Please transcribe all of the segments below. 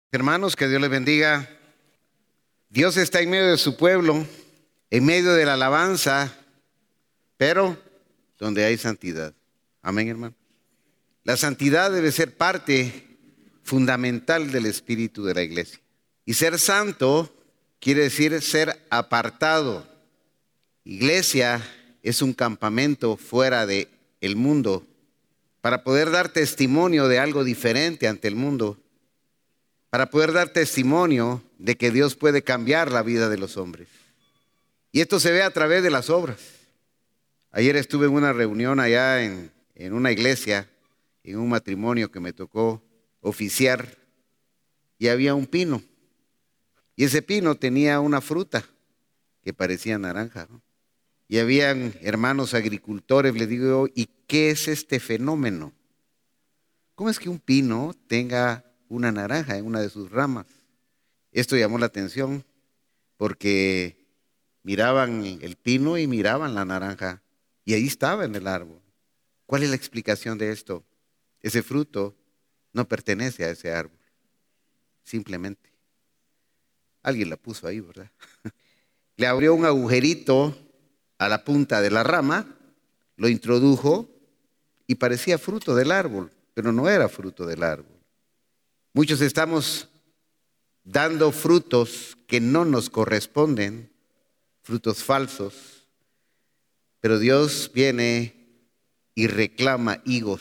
Hermanos, que Dios les bendiga. Dios está en medio de su pueblo, en medio de la alabanza, pero donde hay santidad. Amén, hermano. La santidad debe ser parte fundamental del espíritu de la iglesia. Y ser santo quiere decir ser apartado. Iglesia es un campamento fuera del mundo para poder dar testimonio de algo diferente ante el mundo, para poder dar testimonio de que Dios puede cambiar la vida de los hombres. Y esto se ve a través de las obras. Ayer estuve en una reunión allá en una iglesia, en un matrimonio que me tocó oficiar, y había un pino. Y ese pino tenía una fruta que parecía naranja, ¿no? Y habían hermanos agricultores, les digo, ¿y qué es este fenómeno? ¿Cómo es que un pino tenga una naranja en una de sus ramas? Esto llamó la atención porque miraban el pino y miraban la naranja y ahí estaba en el árbol. ¿Cuál es la explicación de esto? Ese fruto no pertenece a ese árbol, simplemente alguien la puso ahí, ¿verdad? Le abrió un agujerito a la punta de la rama, lo introdujo y parecía fruto del árbol, pero no era fruto del árbol. Muchos estamos dando frutos que no nos corresponden, frutos falsos, pero Dios viene y reclama higos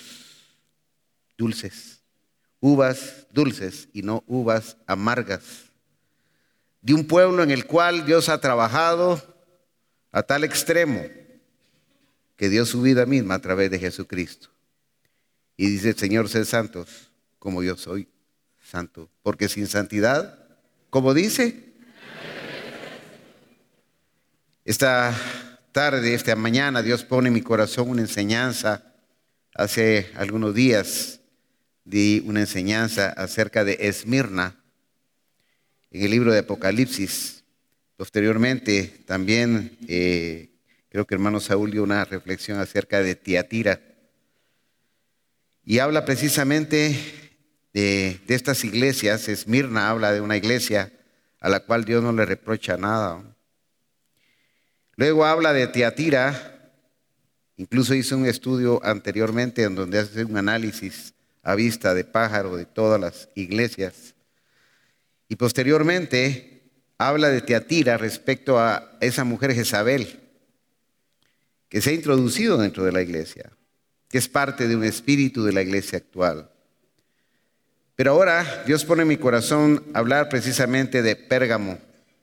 dulces, uvas dulces y no uvas amargas, de un pueblo en el cual Dios ha trabajado a tal extremo que dio su vida misma a través de Jesucristo. Y dice el Señor, sed santos como yo soy santo, porque sin santidad, como dice, esta tarde, esta mañana, Dios pone en mi corazón una enseñanza. Hace algunos días di una enseñanza acerca de Esmirna en el libro de Apocalipsis. Posteriormente también creo que hermano Saúl dio una reflexión acerca de Tiatira y habla precisamente de estas iglesias. Esmirna habla de una iglesia a la cual Dios no le reprocha nada. Luego habla de Tiatira, incluso hizo un estudio anteriormente en donde hace un análisis a vista de pájaro de todas las iglesias. Y posteriormente habla de Tiatira respecto a esa mujer Jezabel que se ha introducido dentro de la iglesia, que es parte de un espíritu de la iglesia actual. Pero ahora Dios pone en mi corazón hablar precisamente de Pérgamo.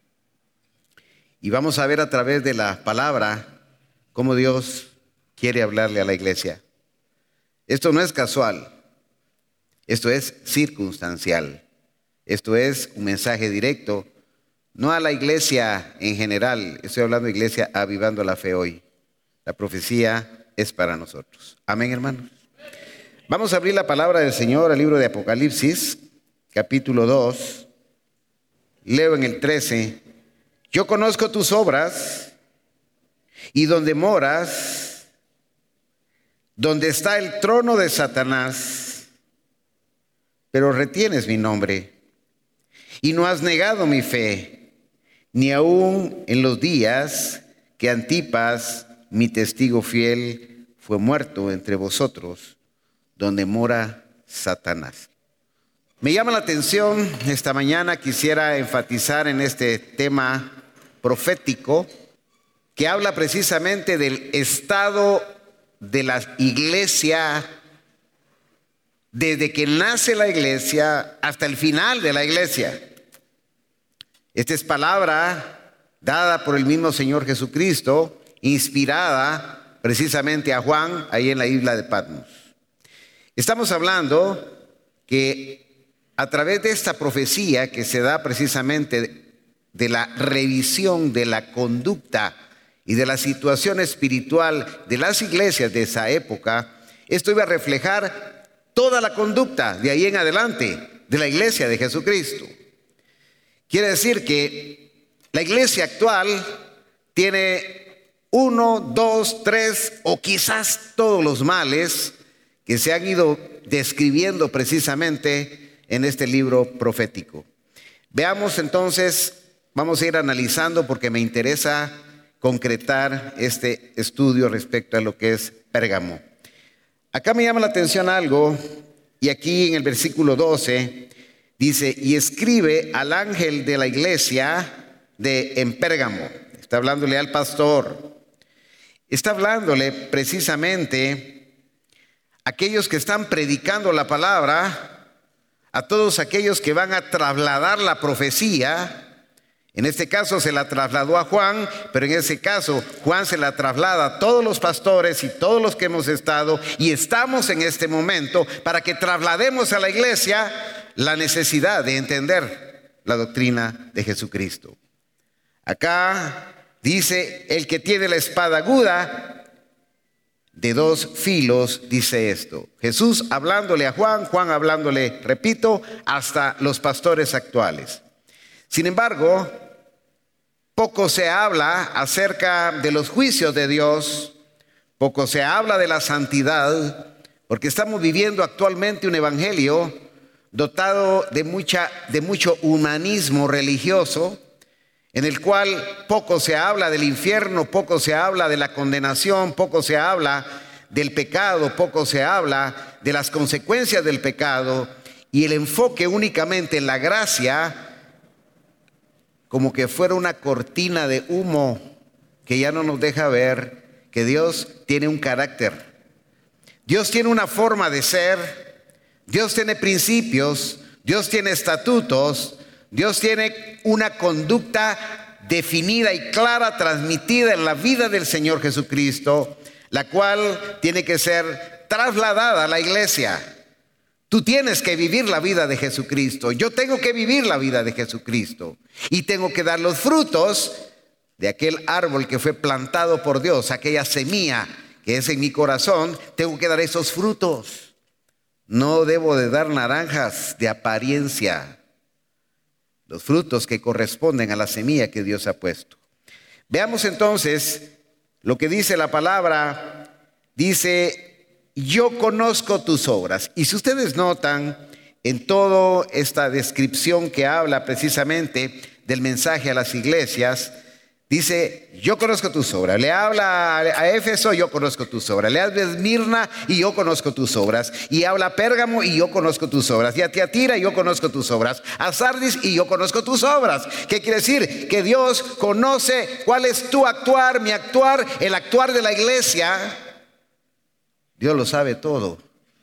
Y vamos a ver a través de la palabra cómo Dios quiere hablarle a la iglesia. Esto no es casual, esto es circunstancial, esto es un mensaje directo, no a la iglesia en general, estoy hablando de iglesia avivando la fe hoy. La profecía es para nosotros. Amén, hermanos. Vamos a abrir la palabra del Señor al libro de Apocalipsis, capítulo 2. Leo en el 13. Yo conozco tus obras y donde moras, donde está el trono de Satanás, pero retienes mi nombre y no has negado mi fe, ni aun en los días que Antipas, mi testigo fiel, fue muerto entre vosotros, donde mora Satanás. Me llama la atención esta mañana, quisiera enfatizar en este tema profético que habla precisamente del estado de la iglesia desde que nace la iglesia hasta el final de la iglesia. Esta es palabra dada por el mismo Señor Jesucristo, inspirada precisamente a Juan ahí en la isla de Patmos. Estamos hablando que a través de esta profecía que se da precisamente de la revisión de la conducta y de la situación espiritual de las iglesias de esa época, esto iba a reflejar toda la conducta de ahí en adelante de la iglesia de Jesucristo. Quiere decir que la iglesia actual tiene 1, 2, 3 o quizás todos los males que se han ido describiendo precisamente en este libro profético. Veamos entonces, vamos a ir analizando porque me interesa concretar este estudio respecto a lo que es Pérgamo. Acá me llama la atención algo, y aquí en el versículo 12 dice: y escribe al ángel de la iglesia en Pérgamo. Está hablándole al pastor. Está hablándole precisamente a aquellos que están predicando la palabra, a todos aquellos que van a trasladar la profecía. En este caso se la trasladó a Juan, pero en ese caso Juan se la traslada a todos los pastores y todos los que hemos estado y estamos en este momento para que traslademos a la iglesia la necesidad de entender la doctrina de Jesucristo. Acá dice: el que tiene la espada aguda de dos filos, dice esto. Jesús hablándole a Juan, Juan hablándole, repito, hasta los pastores actuales. Sin embargo, poco se habla acerca de los juicios de Dios, poco se habla de la santidad, porque estamos viviendo actualmente un evangelio dotado de mucho humanismo religioso, en el cual poco se habla del infierno, poco se habla de la condenación, poco se habla del pecado, poco se habla de las consecuencias del pecado, y el enfoque únicamente en la gracia, como que fuera una cortina de humo que ya no nos deja ver que Dios tiene un carácter. Dios tiene una forma de ser, Dios tiene principios, Dios tiene estatutos, Dios tiene una conducta definida y clara, transmitida en la vida del Señor Jesucristo, la cual tiene que ser trasladada a la iglesia. Tú tienes que vivir la vida de Jesucristo. Yo tengo que vivir la vida de Jesucristo. Y tengo que dar los frutos de aquel árbol que fue plantado por Dios, aquella semilla que es en mi corazón. Tengo que dar esos frutos. No debo de dar naranjas de apariencia. Los frutos que corresponden a la semilla que Dios ha puesto. Veamos entonces lo que dice la palabra. Dice: yo conozco tus obras. Y si ustedes notan en toda esta descripción que habla precisamente del mensaje a las iglesias, dice: yo conozco tus obras. Le habla a Éfeso: yo conozco tus obras. Le habla a Esmirna: y yo conozco tus obras. Y habla a Pérgamo: y yo conozco tus obras. Y a Tiatira: yo conozco tus obras. A Sardis: y yo conozco tus obras. ¿Qué quiere decir? Que Dios conoce cuál es tu actuar, mi actuar, el actuar de la iglesia. Dios lo sabe todo.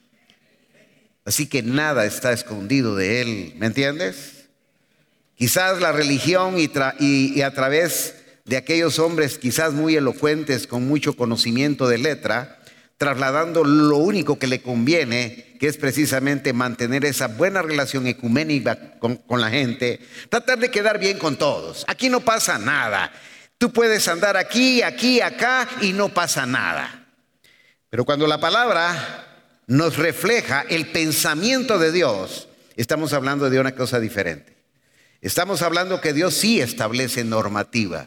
Así que nada está escondido de Él. ¿Me entiendes? Quizás la religión y a través de aquellos hombres quizás muy elocuentes, con mucho conocimiento de letra, trasladando lo único que le conviene, que es precisamente mantener esa buena relación ecuménica con la gente, tratar de quedar bien con todos. Aquí no pasa nada. Tú puedes andar aquí, acá y no pasa nada. Pero cuando la palabra nos refleja el pensamiento de Dios, estamos hablando de una cosa diferente. Estamos hablando que Dios sí establece normativas.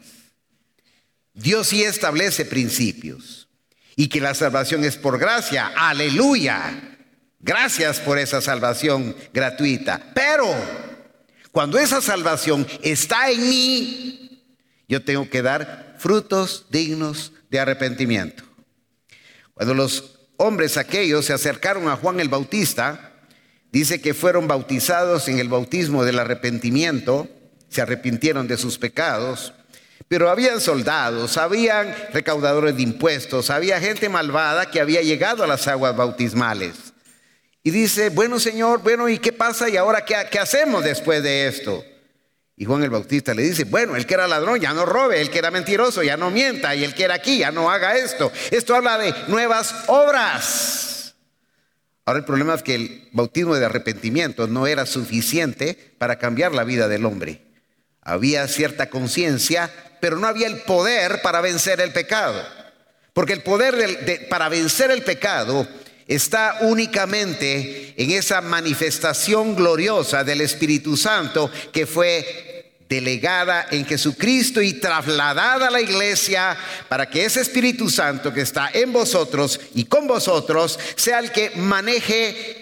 Dios sí establece principios. Y que la salvación es por gracia. ¡Aleluya! Gracias por esa salvación gratuita. Pero cuando esa salvación está en mí, yo tengo que dar frutos dignos de arrepentimiento. Cuando los hombres aquellos se acercaron a Juan el Bautista, dice que fueron bautizados en el bautismo del arrepentimiento, se arrepintieron de sus pecados, pero habían soldados, habían recaudadores de impuestos, había gente malvada que había llegado a las aguas bautismales. Y dice: bueno, Señor, ¿y qué pasa? ¿Y ahora qué hacemos después de esto? Y Juan el Bautista le dice: bueno, el que era ladrón ya no robe, el que era mentiroso ya no mienta, y el que era aquí ya no haga esto. Esto habla de nuevas obras. Ahora el problema es que el bautismo de arrepentimiento no era suficiente para cambiar la vida del hombre. Había cierta conciencia, pero no había el poder para vencer el pecado. Porque el poder para vencer el pecado está únicamente en esa manifestación gloriosa del Espíritu Santo que fue delegada en Jesucristo y trasladada a la iglesia para que ese Espíritu Santo que está en vosotros y con vosotros sea el que maneje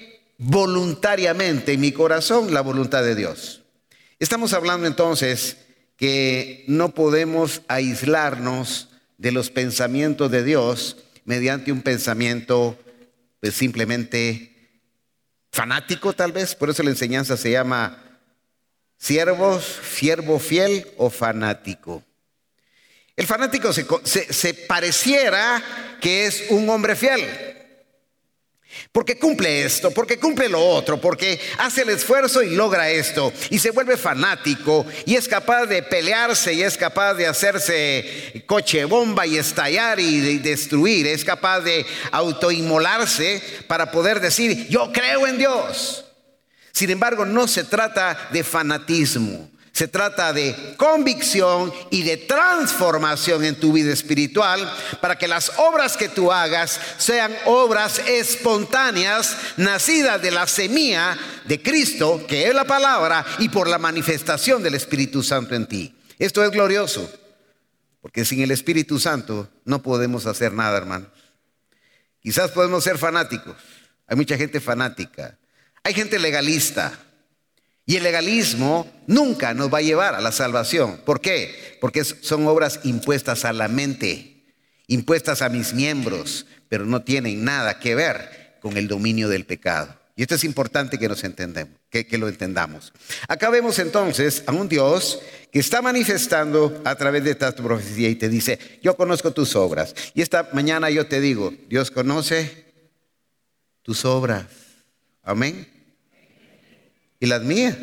voluntariamente en mi corazón la voluntad de Dios. Estamos hablando entonces que no podemos aislarnos de los pensamientos de Dios mediante un pensamiento pues simplemente fanático tal vez. Por eso la enseñanza se llama siervo fiel o fanático. El fanático se pareciera que es un hombre fiel, porque cumple esto, porque cumple lo otro, porque hace el esfuerzo y logra esto, y se vuelve fanático y es capaz de pelearse y es capaz de hacerse coche bomba y estallar y de destruir, es capaz de autoinmolarse para poder decir yo creo en Dios. Sin embargo, no se trata de fanatismo, se trata de convicción y de transformación en tu vida espiritual para que las obras que tú hagas sean obras espontáneas, nacidas de la semilla de Cristo, que es la palabra, y por la manifestación del Espíritu Santo en ti. Esto es glorioso, porque sin el Espíritu Santo no podemos hacer nada, hermanos. Quizás podemos ser fanáticos, hay mucha gente fanática, hay gente legalista. Y el legalismo nunca nos va a llevar a la salvación. ¿Por qué? Porque son obras impuestas a la mente, impuestas a mis miembros, pero no tienen nada que ver con el dominio del pecado. Y esto es importante que nos entendamos, que lo entendamos. Acá vemos entonces a un Dios que está manifestando a través de esta profecía y te dice, yo conozco tus obras. Y esta mañana yo te digo, Dios conoce tus obras. Amén. Y las mías.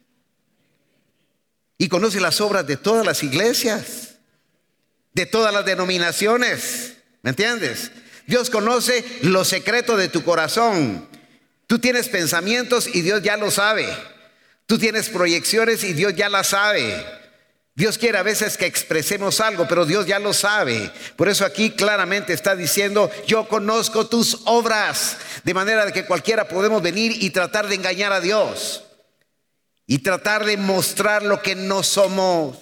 Y conoce las obras de todas las iglesias, de todas las denominaciones. ¿Me entiendes? Dios conoce lo secreto de tu corazón. Tú tienes pensamientos y Dios ya lo sabe. Tú tienes proyecciones y Dios ya las sabe. Dios quiere a veces que expresemos algo, pero Dios ya lo sabe. Por eso aquí claramente está diciendo, yo conozco tus obras. De manera de que cualquiera podemos venir y tratar de engañar a Dios. Y tratar de mostrar lo que no somos.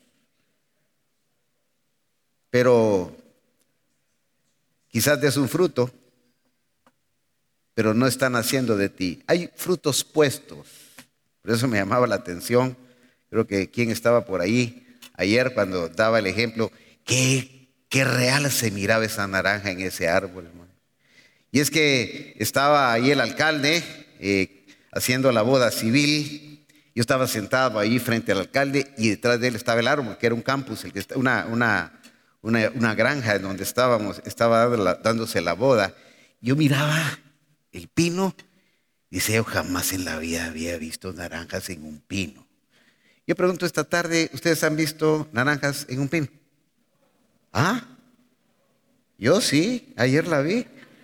Pero quizás des un fruto, pero no están haciendo de ti. Hay frutos puestos. Por eso me llamaba la atención. Creo que quien estaba por ahí ayer cuando daba el ejemplo, qué real se miraba esa naranja en ese árbol, hermano. Y es que estaba ahí el alcalde haciendo la boda civil. Yo estaba sentado ahí frente al alcalde y detrás de él estaba el árbol, que era un campus, una granja en donde estaba dándose la boda. Yo miraba el pino y decía, yo jamás en la vida había visto naranjas en un pino. Yo pregunto esta tarde, ¿ustedes han visto naranjas en un pino? ¿Ah? Yo sí, ayer la vi.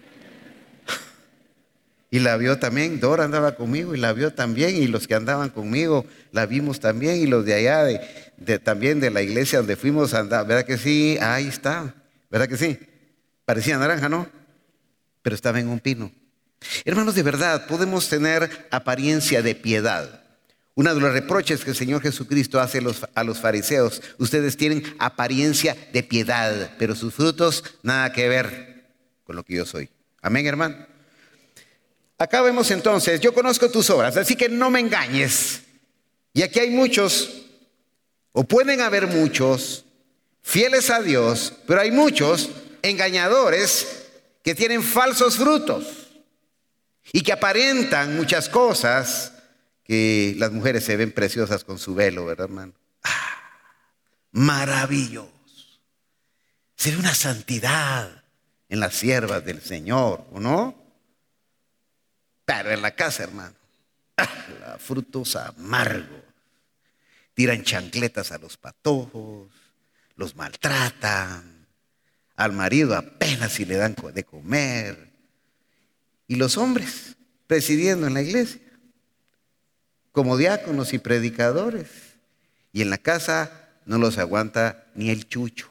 Y la vio también, Dora andaba conmigo y la vio también, y los que andaban conmigo la vimos también, y los de allá también de la iglesia donde fuimos a andar, ¿verdad que sí? Ahí está, ¿verdad que sí? Parecía naranja, ¿no? Pero estaba en un pino. Hermanos, de verdad, podemos tener apariencia de piedad. Uno de los reproches que el Señor Jesucristo hace a los fariseos, ustedes tienen apariencia de piedad, pero sus frutos nada que ver con lo que yo soy. Amén, hermano. Acá vemos entonces, yo conozco tus obras, así que no me engañes. Y aquí hay muchos, o pueden haber muchos, fieles a Dios, pero hay muchos engañadores que tienen falsos frutos y que aparentan muchas cosas, que las mujeres se ven preciosas con su velo, ¿verdad, hermano? Maravilloso. Se ve una santidad en las siervas del Señor, ¿o no? Pero en la casa, hermano, frutos amargos. Tiran chancletas a los patojos, los maltratan, al marido apenas si le dan de comer. Y los hombres presidiendo en la iglesia, como diáconos y predicadores. Y en la casa no los aguanta ni el chucho.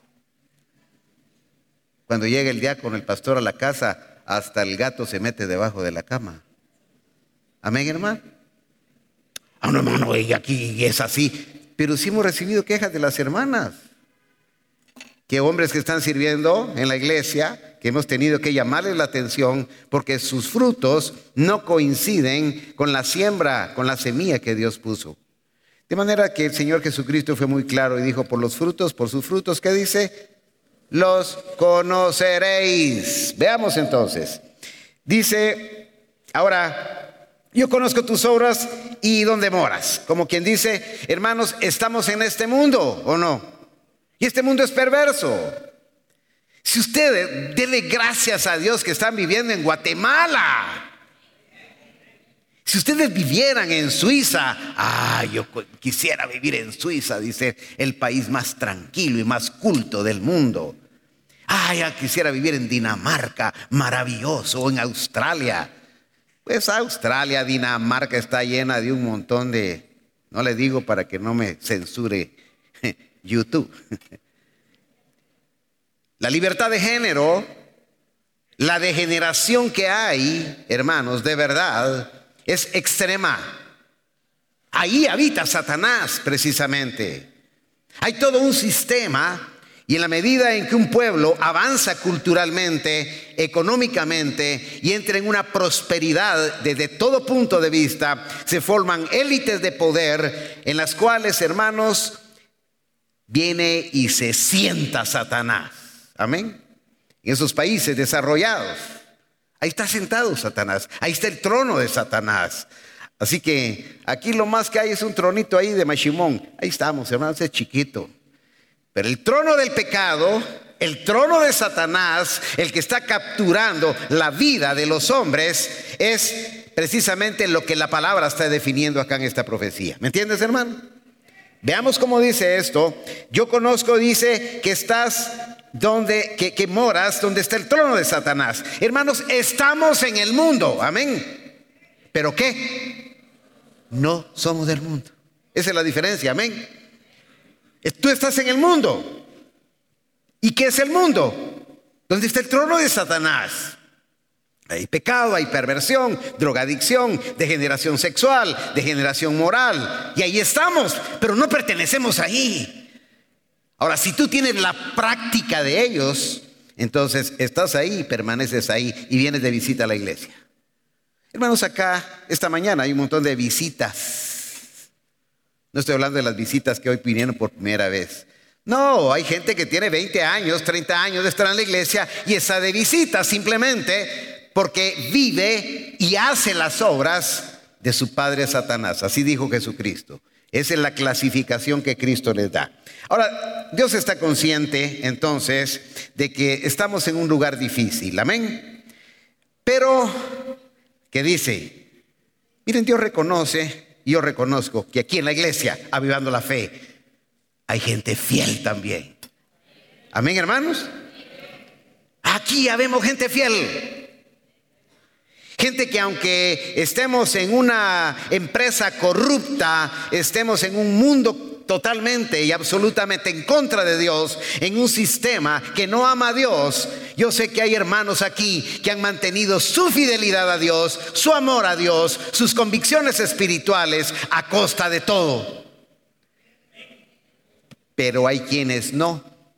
Cuando llega el diácono, el pastor a la casa, hasta el gato se mete debajo de la cama. Amén, hermano. No, hermano, y aquí es así. Pero sí hemos recibido quejas de las hermanas, que hombres que están sirviendo en la iglesia, que hemos tenido que llamarle la atención porque sus frutos no coinciden con la siembra, con la semilla que Dios puso. De manera que el Señor Jesucristo fue muy claro y dijo, por sus frutos, ¿qué dice? Los conoceréis. Veamos entonces. Dice, ahora, yo conozco tus obras y dónde moras. Como quien dice, hermanos, estamos en este mundo, ¿o no? Y este mundo es perverso. Si ustedes, denle gracias a Dios que están viviendo en Guatemala. Si ustedes vivieran en Suiza, yo quisiera vivir en Suiza, dice, el país más tranquilo y más culto del mundo. Ya quisiera vivir en Dinamarca, maravilloso, o en Australia. Pues Australia, Dinamarca está llena de un montón de, no le digo para que no me censure YouTube. La libertad de género, la degeneración que hay, hermanos, de verdad, es extrema. Ahí habita Satanás precisamente. Hay todo un sistema y en la medida en que un pueblo avanza culturalmente, económicamente y entra en una prosperidad desde todo punto de vista, se forman élites de poder en las cuales, hermanos, viene y se sienta Satanás. Amén. En esos países desarrollados, ahí está sentado Satanás, ahí está el trono de Satanás. Así que aquí lo más que hay es un tronito ahí de Mashimón. Ahí estamos, hermanos, es chiquito. Pero el trono del pecado, el trono de Satanás, el que está capturando la vida de los hombres, es precisamente lo que la palabra está definiendo acá en esta profecía. ¿Me entiendes, hermano? Veamos cómo dice esto. Yo conozco, dice, que estás que moras donde está el trono de Satanás. Hermanos, estamos en el mundo, amén. ¿Pero qué? No somos del mundo. Esa es la diferencia, amén. Tú estás en el mundo. ¿Y qué es el mundo? Donde está el trono de Satanás. Hay pecado, hay perversión, drogadicción, degeneración sexual, degeneración moral. Y ahí estamos, pero no pertenecemos ahí. Ahora, si tú tienes la práctica de ellos, entonces estás ahí, permaneces ahí y vienes de visita a la iglesia. Hermanos, acá esta mañana hay un montón de visitas. No estoy hablando de las visitas que hoy vinieron por primera vez. No, hay gente que tiene 20 años, 30 años de estar en la iglesia y está de visita simplemente porque vive y hace las obras de su padre Satanás. Así dijo Jesucristo. Esa es la clasificación que Cristo les da. Ahora, Dios está consciente entonces de que estamos en un lugar difícil, amén. Pero, ¿qué dice? Miren, Dios reconoce, y yo reconozco que aquí en la iglesia, Avivando la Fe, hay gente fiel también. Amén, hermanos. Aquí habemos gente fiel. Gente que aunque estemos en una empresa corrupta, estemos en un mundo totalmente y absolutamente en contra de Dios, en un sistema que no ama a Dios, yo sé que hay hermanos aquí que han mantenido su fidelidad a Dios, su amor a Dios, sus convicciones espirituales a costa de todo. Pero hay quienes no.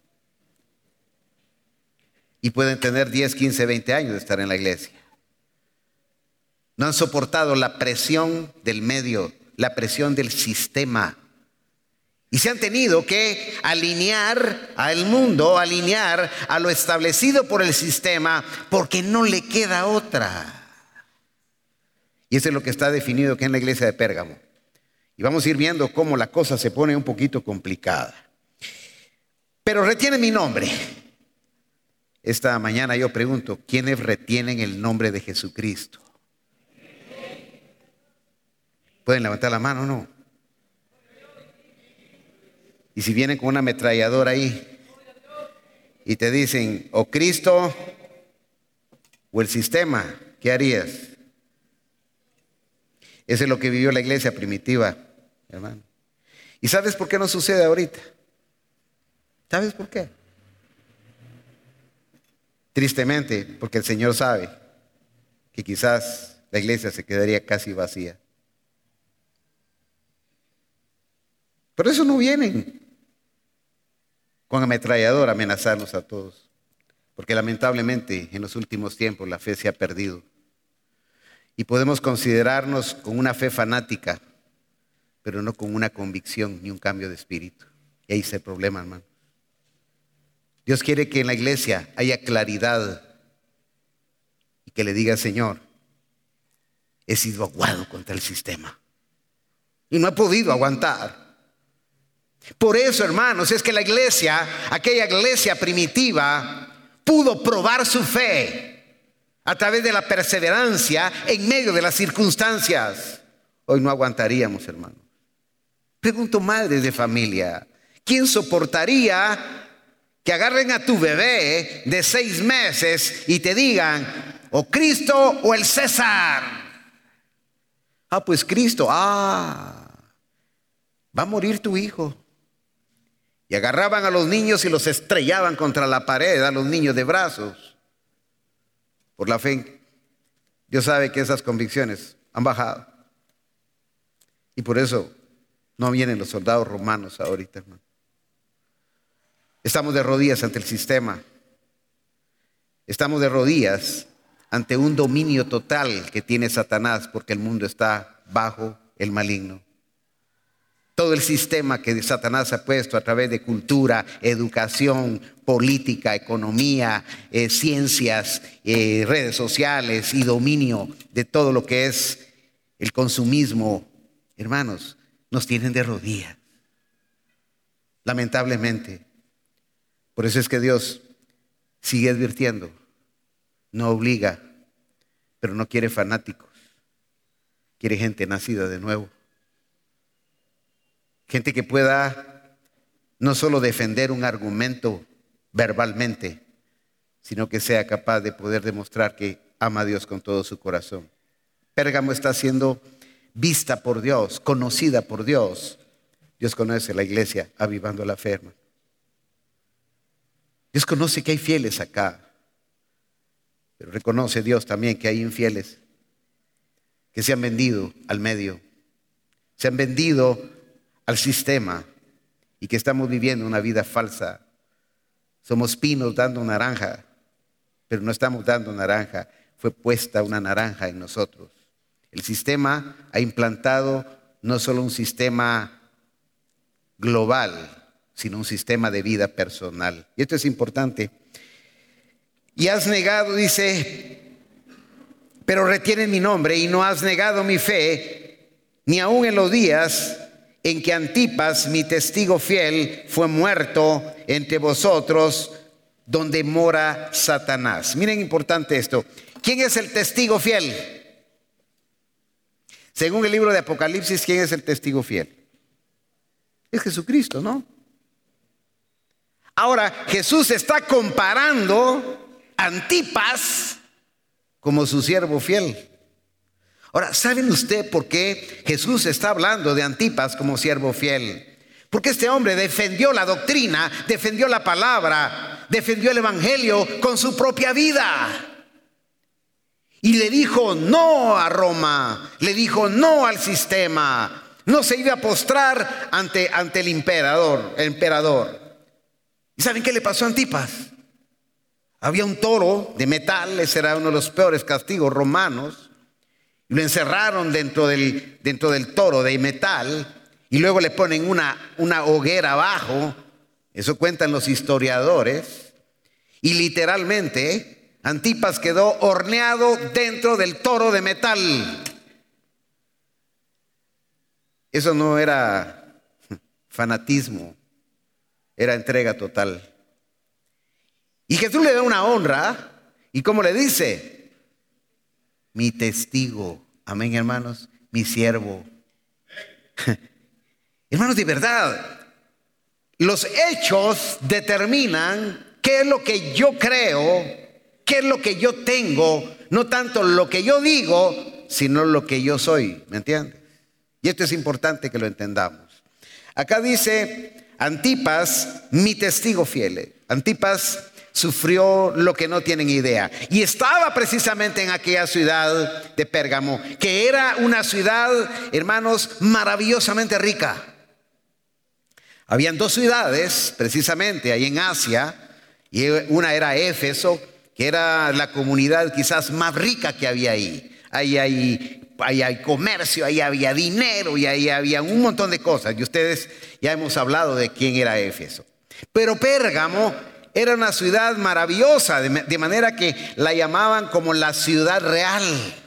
Y pueden tener 10, 15, 20 años de estar en la iglesia. No han soportado la presión del medio, la presión del sistema. Y se han tenido que alinear al mundo, alinear a lo establecido por el sistema, porque no le queda otra. Y eso es lo que está definido aquí en la iglesia de Pérgamo. Y vamos a ir viendo cómo la cosa se pone un poquito complicada. Pero retiene mi nombre. Esta mañana yo pregunto, ¿quiénes retienen el nombre de Jesucristo? ¿Pueden levantar la mano o no? Y si vienen con una ametralladora ahí y te dicen, o Cristo o el sistema, ¿qué harías? Eso es lo que vivió la iglesia primitiva, hermano. ¿Y sabes por qué no sucede ahorita? ¿Sabes por qué? Tristemente, porque el Señor sabe que quizás la iglesia se quedaría casi vacía. Por eso no vienen con ametralladora a amenazarnos a todos. porque lamentablemente en los últimos tiempos la fe se ha perdido. Y podemos considerarnos con una fe fanática, pero no con una convicción ni un cambio de espíritu. Y ahí está el problema, hermano. Dios quiere que en la iglesia haya claridad y que le diga: Señor, he sido aguado contra el sistema y no he podido aguantar. Por eso, hermanos, es que la iglesia, aquella iglesia primitiva, pudo probar su fe a través de la perseverancia en medio de las circunstancias. Hoy no aguantaríamos, hermanos. Pregunto, madres de familia, ¿quién soportaría que agarren a tu bebé de 6 meses y te digan: o Cristo o el César? Pues Cristo. Va a morir tu hijo. Y agarraban a los niños y los estrellaban contra la pared, a los niños de brazos. Por la fe, Dios sabe que esas convicciones han bajado. Y por eso no vienen los soldados romanos ahorita, hermano. Estamos de rodillas ante el sistema. Estamos de rodillas ante un dominio total que tiene Satanás, porque el mundo está bajo el maligno. Todo el sistema que Satanás ha puesto a través de cultura, educación, política, economía, ciencias, redes sociales y dominio de todo lo que es el consumismo, hermanos, nos tienen de rodillas. Lamentablemente. Por eso es que Dios sigue advirtiendo. No obliga, pero no quiere fanáticos. Quiere gente nacida de nuevo. Gente que pueda no solo defender un argumento verbalmente, sino que sea capaz de poder demostrar que ama a Dios con todo su corazón. Pérgamo está siendo vista por Dios, conocida por Dios. Dios conoce la iglesia avivando la fe, hermano. Dios conoce que hay fieles acá, pero reconoce Dios también que hay infieles que se han vendido al medio, se han vendido al sistema y que estamos viviendo una vida falsa. Somos pinos dando naranja, pero no estamos dando naranja. Fue puesta una naranja en nosotros. El sistema ha implantado no solo un sistema global, sino un sistema de vida personal. Y esto es importante. Y has negado, dice, pero retienen mi nombre y no has negado mi fe, ni aun en los días en que Antipas, mi testigo fiel, fue muerto entre vosotros, donde mora Satanás. Miren, importante esto. ¿Quién es el testigo fiel? Según el libro de Apocalipsis, ¿quién es el testigo fiel? Es Jesucristo, ¿no? Ahora, Jesús está comparando a Antipas como su siervo fiel. Ahora, ¿saben usted por qué Jesús está hablando de Antipas como siervo fiel? Porque este hombre defendió la doctrina, defendió la palabra, defendió el evangelio con su propia vida. Y le dijo no a Roma, le dijo no al sistema. No se iba a postrar ante el emperador. ¿Y saben qué le pasó a Antipas? Había un toro de metal, ese era uno de los peores castigos romanos. Lo encerraron dentro del toro de metal y luego le ponen una hoguera abajo. Eso cuentan los historiadores. Y literalmente Antipas quedó horneado dentro del toro de metal. Eso no era fanatismo, era entrega total. Y Jesús le da una honra. ¿Y cómo le dice? Mi testigo, amén, hermanos, mi siervo. Hermanos, de verdad, los hechos determinan qué es lo que yo creo, qué es lo que yo tengo, no tanto lo que yo digo, sino lo que yo soy, ¿me entiendes? Y esto es importante que lo entendamos. Acá dice Antipas, mi testigo fiel. Antipas sufrió lo que no tienen idea. Y estaba precisamente en aquella ciudad de Pérgamo, que era una ciudad, hermanos, maravillosamente rica. Habían 2 ciudades, precisamente, ahí en Asia, Y una era Éfeso, que era la comunidad quizás más rica que había ahí. Ahí hay comercio, ahí había dinero y ahí había un montón de cosas. Y ustedes ya hemos hablado de quién era Éfeso. Pero Pérgamo era una ciudad maravillosa, de manera que la llamaban como la ciudad real.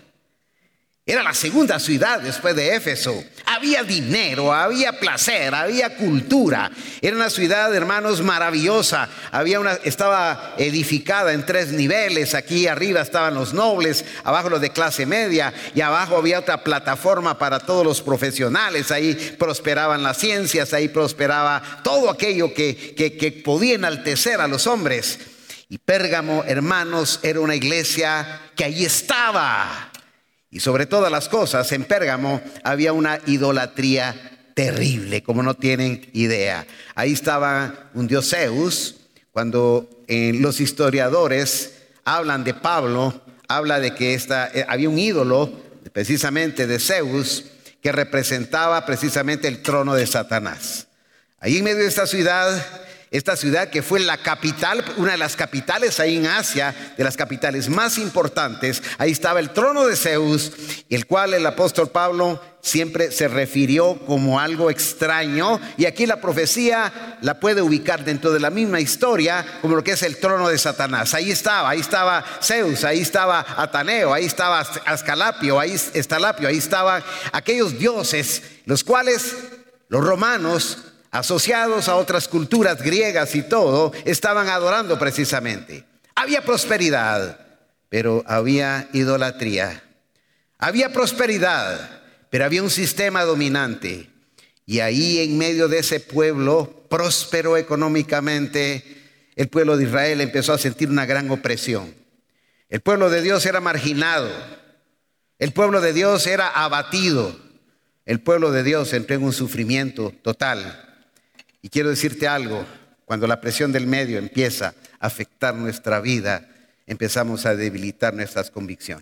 Era la segunda ciudad después de Éfeso. Había dinero, había placer, había cultura. Era una ciudad, hermanos, maravillosa. Estaba edificada en 3 niveles. Aquí arriba estaban los nobles, abajo los de clase media, y abajo había otra plataforma para todos los profesionales. Ahí prosperaban las ciencias, ahí prosperaba todo aquello que podía enaltecer a los hombres. Y Pérgamo, hermanos, era una iglesia que allí estaba. Y sobre todas las cosas, en Pérgamo había una idolatría terrible, como no tienen idea. Ahí estaba un dios Zeus. Cuando los historiadores hablan de Pablo, habla de que había un ídolo precisamente de Zeus que representaba precisamente el trono de Satanás. Ahí en medio de esta ciudad que fue la capital, una de las capitales ahí en Asia, de las capitales más importantes, ahí estaba el trono de Zeus, el cual el apóstol Pablo siempre se refirió como algo extraño, y aquí la profecía la puede ubicar dentro de la misma historia como lo que es el trono de Satanás. Ahí estaba Zeus, ahí estaba Ateneo, ahí estaba Estalapio, ahí estaban aquellos dioses, los cuales los romanos, asociados a otras culturas griegas y todo, estaban adorando precisamente. Había prosperidad, pero había idolatría. Había prosperidad, pero había un sistema dominante. Y ahí en medio de ese pueblo próspero económicamente, el pueblo de Israel empezó a sentir una gran opresión. El pueblo de Dios era marginado. El pueblo de Dios era abatido. El pueblo de Dios entró en un sufrimiento total. Y quiero decirte algo, cuando la presión del medio empieza a afectar nuestra vida, empezamos a debilitar nuestras convicciones.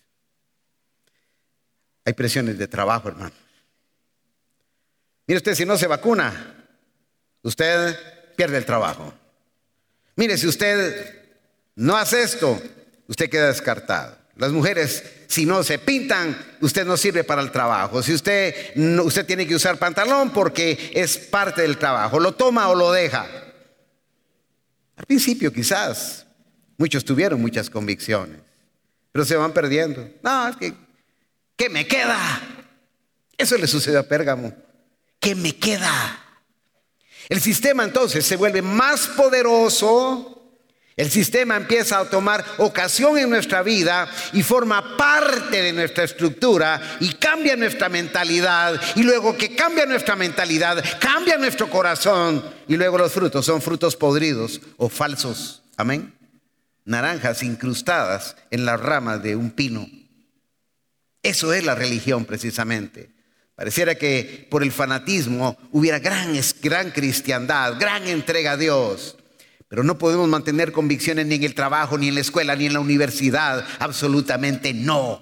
Hay presiones de trabajo, hermano. Mire usted, si no se vacuna, usted pierde el trabajo. Mire, si usted no hace esto, usted queda descartado. Las mujeres, si no se pintan, usted no sirve para el trabajo. Si usted tiene que usar pantalón porque es parte del trabajo. Lo toma o lo deja. Al principio quizás muchos tuvieron muchas convicciones, pero se van perdiendo. No, es que ¿qué me queda? Eso le sucedió a Pérgamo. ¿Qué me queda? El sistema entonces se vuelve más poderoso. El sistema empieza a tomar ocasión en nuestra vida y forma parte de nuestra estructura y cambia nuestra mentalidad. Y luego que cambia nuestra mentalidad, cambia nuestro corazón. Y luego los frutos son frutos podridos o falsos. Amén. Naranjas incrustadas en las ramas de un pino. Eso es la religión precisamente. Pareciera que por el fanatismo hubiera gran cristiandad, gran entrega a Dios. Pero no podemos mantener convicciones ni en el trabajo, ni en la escuela, ni en la universidad. Absolutamente no.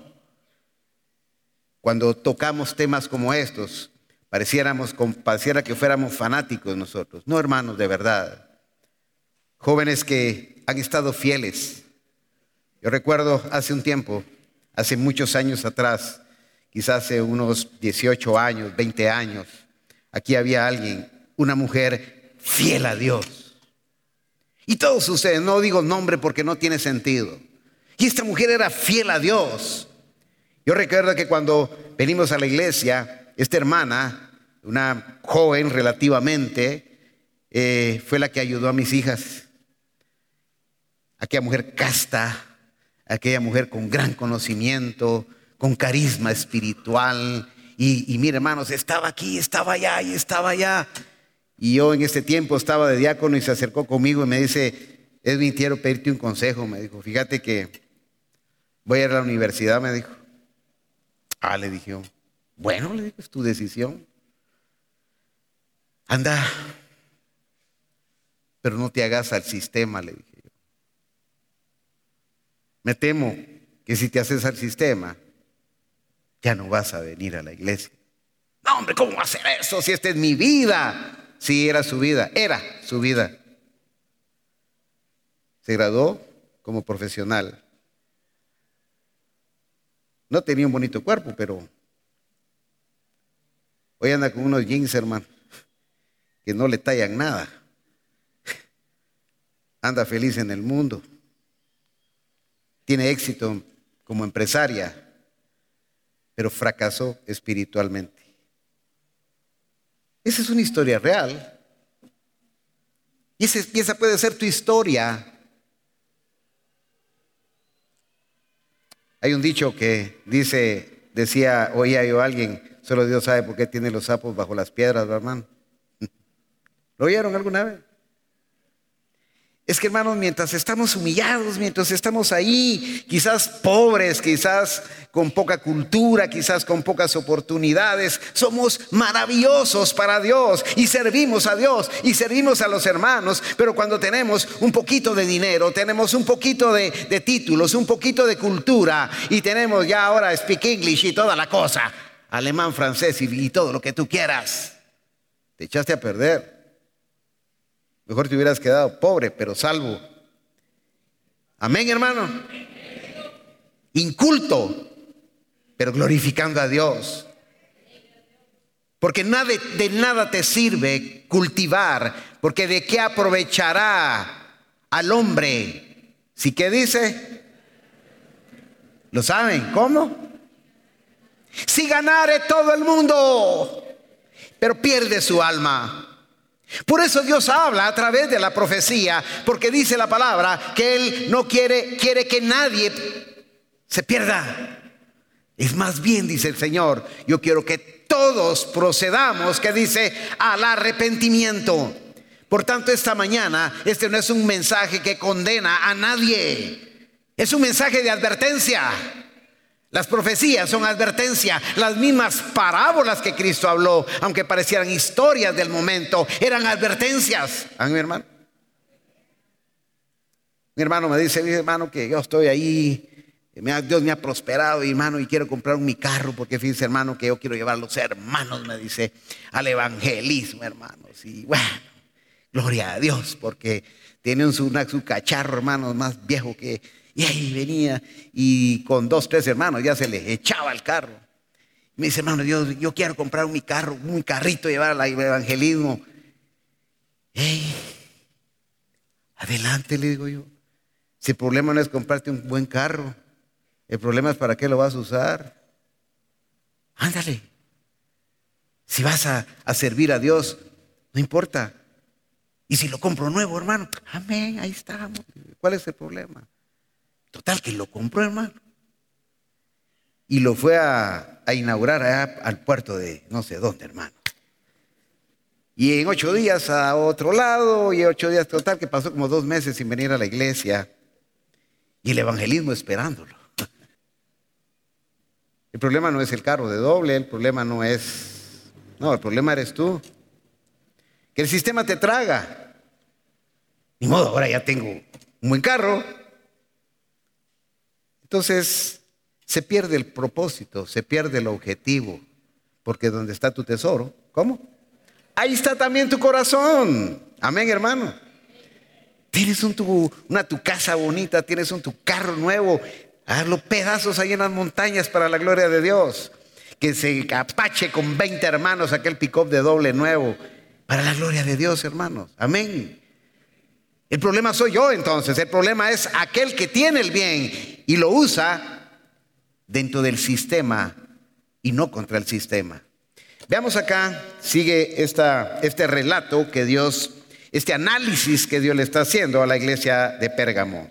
Cuando tocamos temas como estos, pareciera que fuéramos fanáticos nosotros. No, hermanos, de verdad. Jóvenes que han estado fieles. Yo recuerdo hace un tiempo, hace muchos años atrás, quizás hace unos 18 años, 20 años, aquí había alguien, una mujer fiel a Dios. Y todos ustedes, no digo nombre porque no tiene sentido. Y esta mujer era fiel a Dios. Yo recuerdo que cuando venimos a la iglesia, esta hermana, una joven relativamente, fue la que ayudó a mis hijas. Aquella mujer casta, aquella mujer con gran conocimiento, con carisma espiritual. Y mire, hermanos, estaba aquí, estaba allá y estaba allá. Y yo en ese tiempo estaba de diácono y se acercó conmigo y me dice: Edwin, quiero pedirte un consejo. Me dijo: fíjate que voy a ir a la universidad, me dijo. Le dije yo, bueno, le dije, es tu decisión. Anda, pero no te hagas al sistema, le dije yo. Me temo que si te haces al sistema, ya no vas a venir a la iglesia. No, hombre, ¿cómo va a hacer eso si esta es mi vida? Sí, era su vida. se graduó como profesional. No tenía un bonito cuerpo, pero hoy anda con unos jeans, hermano, que no le tallan nada. Anda feliz en el mundo. Tiene éxito como empresaria, pero fracasó espiritualmente. Esa es una historia real. Y esa puede ser tu historia. Hay un dicho que oía yo a alguien, solo Dios sabe por qué tiene los sapos bajo las piedras, hermano. ¿Lo oyeron alguna vez? Es que, hermanos, mientras estamos humillados, mientras estamos ahí, quizás pobres, quizás con poca cultura, quizás con pocas oportunidades, somos maravillosos para Dios y servimos a Dios y servimos a los hermanos. Pero cuando tenemos un poquito de dinero, tenemos un poquito de títulos, un poquito de cultura y tenemos ya ahora speak English y toda la cosa, alemán, francés y todo lo que tú quieras, te echaste a perder. Mejor te hubieras quedado pobre, pero salvo. Amén, hermano. Inculto, pero glorificando a Dios. Porque de nada te sirve cultivar, porque de qué aprovechará al hombre. ¿Sí qué dice? ¿Lo saben? ¿Cómo? Si ganare todo el mundo, pero pierde su alma. Por eso Dios habla a través de la profecía, porque dice la palabra que Él no quiere que nadie se pierda. Es más bien, dice el Señor, yo quiero que todos procedamos, que dice, al arrepentimiento. Por tanto, esta mañana, este no es un mensaje que condena a nadie, es un mensaje de advertencia. Las profecías son advertencia. Las mismas parábolas que Cristo habló, aunque parecieran historias del momento, eran advertencias. ¿A mi hermano? Mi hermano me dice, hermano, que yo estoy ahí, Dios me ha prosperado, hermano, y quiero comprar mi carro, porque fíjense, hermano, que yo quiero llevar a los hermanos, me dice, al evangelismo, hermanos. Y bueno, gloria a Dios, porque tiene su cacharro, hermanos, más viejo que... Y ahí venía y con 2, 3 hermanos ya se le echaba el carro. Me dice, hermano, yo quiero comprar mi carro, un carrito, llevar al evangelismo. Hey, adelante, le digo yo. Si el problema no es comprarte un buen carro, el problema es para qué lo vas a usar. Ándale. Si vas a servir a Dios, no importa. Y si lo compro nuevo, hermano, amén, ahí estamos. ¿Cuál es el problema? Total, que lo compró, hermano. Y lo fue a inaugurar allá al puerto de no sé dónde, hermano. Y en 8 días a otro lado, y 8 días total, que pasó como 2 meses sin venir a la iglesia. Y el evangelismo esperándolo. El problema no es el carro de doble, el problema no es... No, el problema eres tú. Que el sistema te traga. Ni modo, ahora ya tengo un buen carro. Entonces, se pierde el propósito, se pierde el objetivo, porque donde está tu tesoro, ¿cómo? Ahí está también tu corazón. Amén, hermano. Tienes tu casa bonita, tienes tu carro nuevo, hazlo pedazos ahí en las montañas para la gloria de Dios. Que se apache con 20 hermanos aquel pick-up de doble nuevo, para la gloria de Dios, hermanos. Amén. El problema soy yo entonces, el problema es aquel que tiene el bien y lo usa dentro del sistema y no contra el sistema. Veamos acá, sigue este relato que Dios, este análisis que Dios le está haciendo a la iglesia de Pérgamo.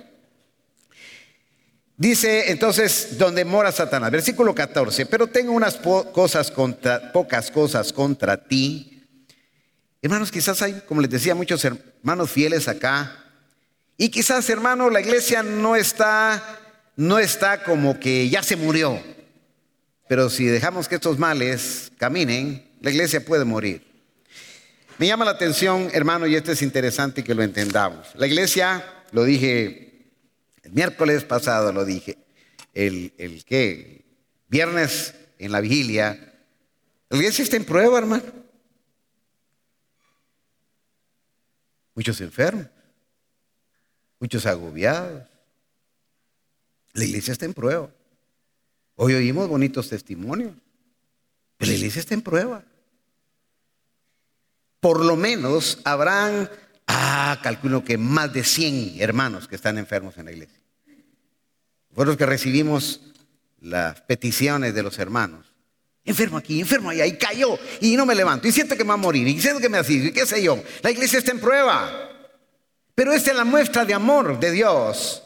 Dice entonces, donde mora Satanás, versículo 14, pero tengo pocas cosas contra ti. Hermanos, quizás hay, como les decía, muchos hermanos fieles acá. Y quizás, hermano, la iglesia no está como que ya se murió. Pero si dejamos que estos males caminen, la iglesia puede morir. Me llama la atención, hermano, y esto es interesante que lo entendamos. La iglesia, lo dije el miércoles pasado, lo dije el viernes en la vigilia. La iglesia está en prueba, hermano. Muchos enfermos, muchos agobiados. La iglesia está en prueba. Hoy oímos bonitos testimonios, pero la iglesia está en prueba. Por lo menos habrán, calculo que más de 100 hermanos que están enfermos en la iglesia. Fueron los que recibimos las peticiones de los hermanos. Enfermo aquí, enfermo allá, y cayó, y no me levanto, y siento que me va a morir, y siento que me así, y qué sé yo. La iglesia está en prueba. Pero esta es la muestra de amor de Dios.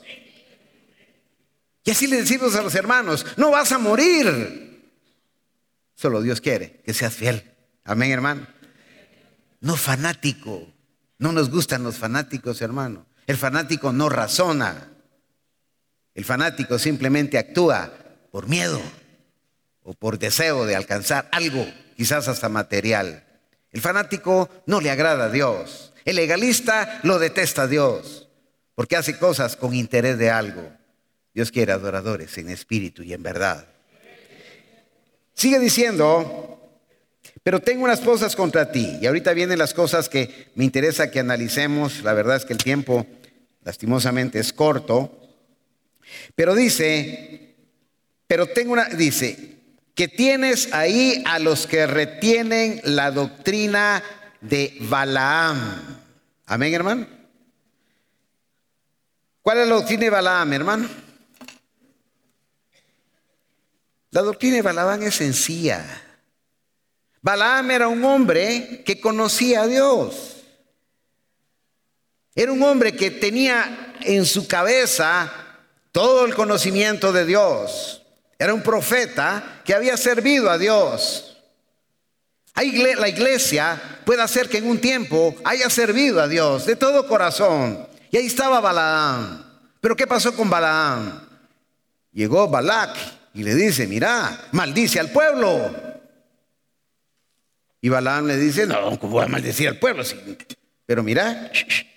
Y así le decimos a los hermanos, no vas a morir. Solo Dios quiere que seas fiel. Amén, hermano. No fanático. No nos gustan los fanáticos, hermano. El fanático no razona. El fanático simplemente actúa por miedo o por deseo de alcanzar algo, quizás hasta material. El fanático no le agrada a Dios. El legalista lo detesta a Dios porque hace cosas con interés de algo. Dios quiere adoradores en espíritu y en verdad. Sigue diciendo, pero tengo unas cosas contra ti. Y ahorita vienen las cosas que me interesa que analicemos. La verdad es que el tiempo lastimosamente es corto. Pero dice que tienes ahí a los que retienen la doctrina de Balaam. Amén, hermano. ¿Cuál es la doctrina de Balaam, hermano? La doctrina de Balaam es sencilla. Balaam era un hombre que conocía a Dios. Era un hombre que tenía en su cabeza todo el conocimiento de Dios. Era un profeta que había servido a Dios. La iglesia puede hacer que en un tiempo haya servido a Dios de todo corazón. Y ahí estaba Balaam. Pero ¿qué pasó con Balaam? Llegó Balac y le dice, mira, maldice al pueblo. Y Balaam le dice, no, ¿cómo voy a maldecir al pueblo? Pero mira,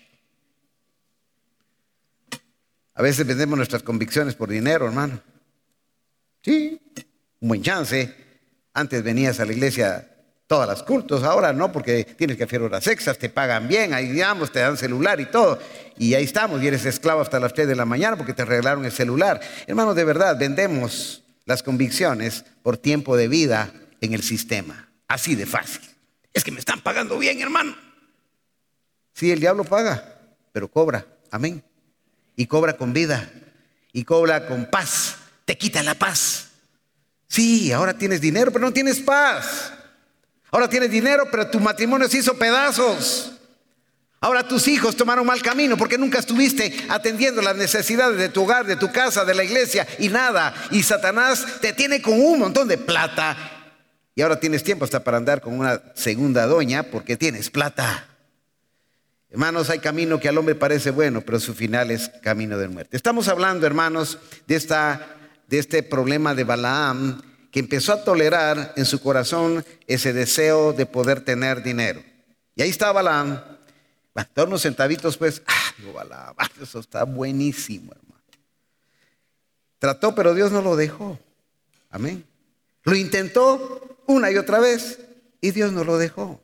a veces vendemos nuestras convicciones por dinero, hermano. Sí, un buen chance. Antes venías a la iglesia todas las cultos, ahora no, porque tienes que hacer horas extras, te pagan bien, ahí digamos, te dan celular y todo. Y ahí estamos, y eres esclavo hasta las 3 de la mañana porque te arreglaron el celular. Hermano, de verdad, vendemos las convicciones por tiempo de vida en el sistema. Así de fácil. Es que me están pagando bien, hermano. Sí, el diablo paga, pero cobra. Amén. Y cobra con vida. Y cobra con paz. Te quita la paz. Sí, ahora tienes dinero, pero no tienes paz. Ahora tienes dinero, pero tu matrimonio se hizo pedazos. Ahora tus hijos tomaron mal camino porque nunca estuviste atendiendo las necesidades de tu hogar, de tu casa, de la iglesia y nada. Y Satanás te tiene con un montón de plata. Y ahora tienes tiempo hasta para andar con una segunda doña porque tienes plata. Hermanos, hay camino que al hombre parece bueno, pero su final es camino de muerte. Estamos hablando, hermanos, de este problema de Balaam, que empezó a tolerar en su corazón ese deseo de poder tener dinero. Y ahí está Balaam. Todos unos centavitos, pues, digo, Balaam, eso está buenísimo, hermano. Trató, pero Dios no lo dejó. Amén. Lo intentó una y otra vez y Dios no lo dejó.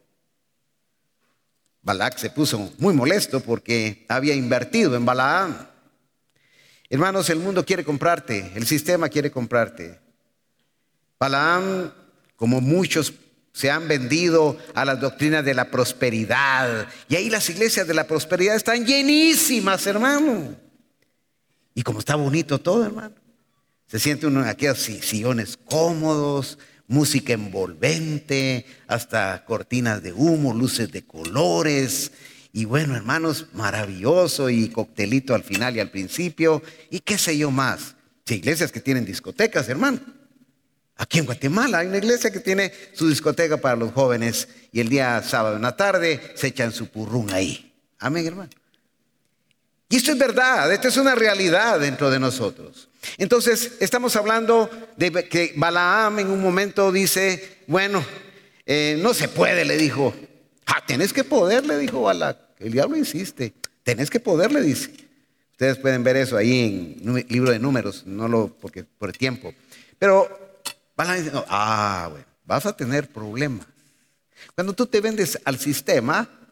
Balac se puso muy molesto porque había invertido en Balaam. Hermanos, el mundo quiere comprarte, el sistema quiere comprarte. Balaam, como muchos, se han vendido a las doctrinas de la prosperidad. Y ahí las iglesias de la prosperidad están llenísimas, hermano. Y como está bonito todo, hermano. Se siente uno en aquellos sillones cómodos, música envolvente, hasta cortinas de humo, luces de colores. Y bueno, hermanos, maravilloso, y coctelito al final y al principio. Y qué sé yo más. Hay iglesias que tienen discotecas, hermano. Aquí en Guatemala hay una iglesia que tiene su discoteca para los jóvenes y el día sábado en la tarde se echan su purrún ahí. Amén, hermano. Y esto es verdad, esto es una realidad dentro de nosotros. Entonces, estamos hablando de que Balaam en un momento dice, bueno, no se puede, le dijo. Tenés que poder, le dijo Balac. El diablo insiste, tenés que poder, le dice. Ustedes pueden ver eso ahí en el libro de Números, porque por el tiempo. Pero Balaam dice, bueno, vas a tener problemas. Cuando tú te vendes al sistema,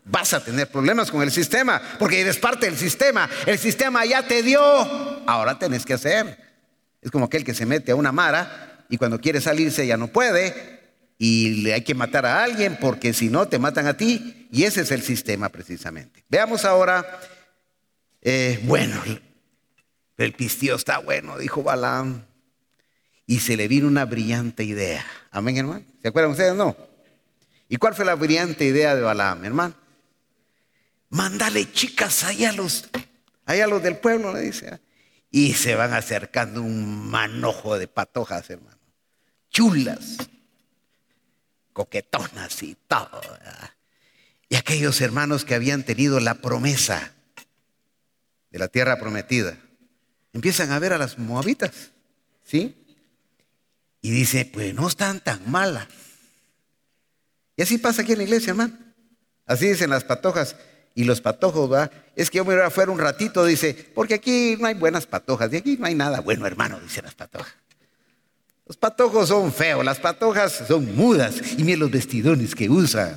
vas a tener problemas con el sistema, porque eres parte del sistema. El sistema ya te dio, ahora tenés que hacer. Es como aquel que se mete a una mara y cuando quiere salirse ya no puede y le hay que matar a alguien porque si no te matan a ti, y ese es el sistema precisamente. Veamos ahora, bueno, el pistillo está bueno, dijo Balaam, y se le vino una brillante idea. Amén, hermano. ¿Se acuerdan ustedes? No. ¿Y cuál fue la brillante idea de Balaam, hermano? Mándale chicas ahí a los del pueblo, le dice. Y se van acercando un manojo de patojas, hermano. Chulas, coquetonas y todo, ¿verdad? Y aquellos hermanos que habían tenido la promesa de la tierra prometida, empiezan a ver a las moabitas, ¿sí? Y dice, pues no están tan malas. Y así pasa aquí en la iglesia, hermano. Así dicen las patojas y los patojos, ¿va? Es que yo me voy afuera un ratito, dice, porque aquí no hay buenas patojas, de aquí no hay nada bueno, hermano, dicen las patojas. Los patojos son feos, las patojas son mudas, y miren los vestidones que usan.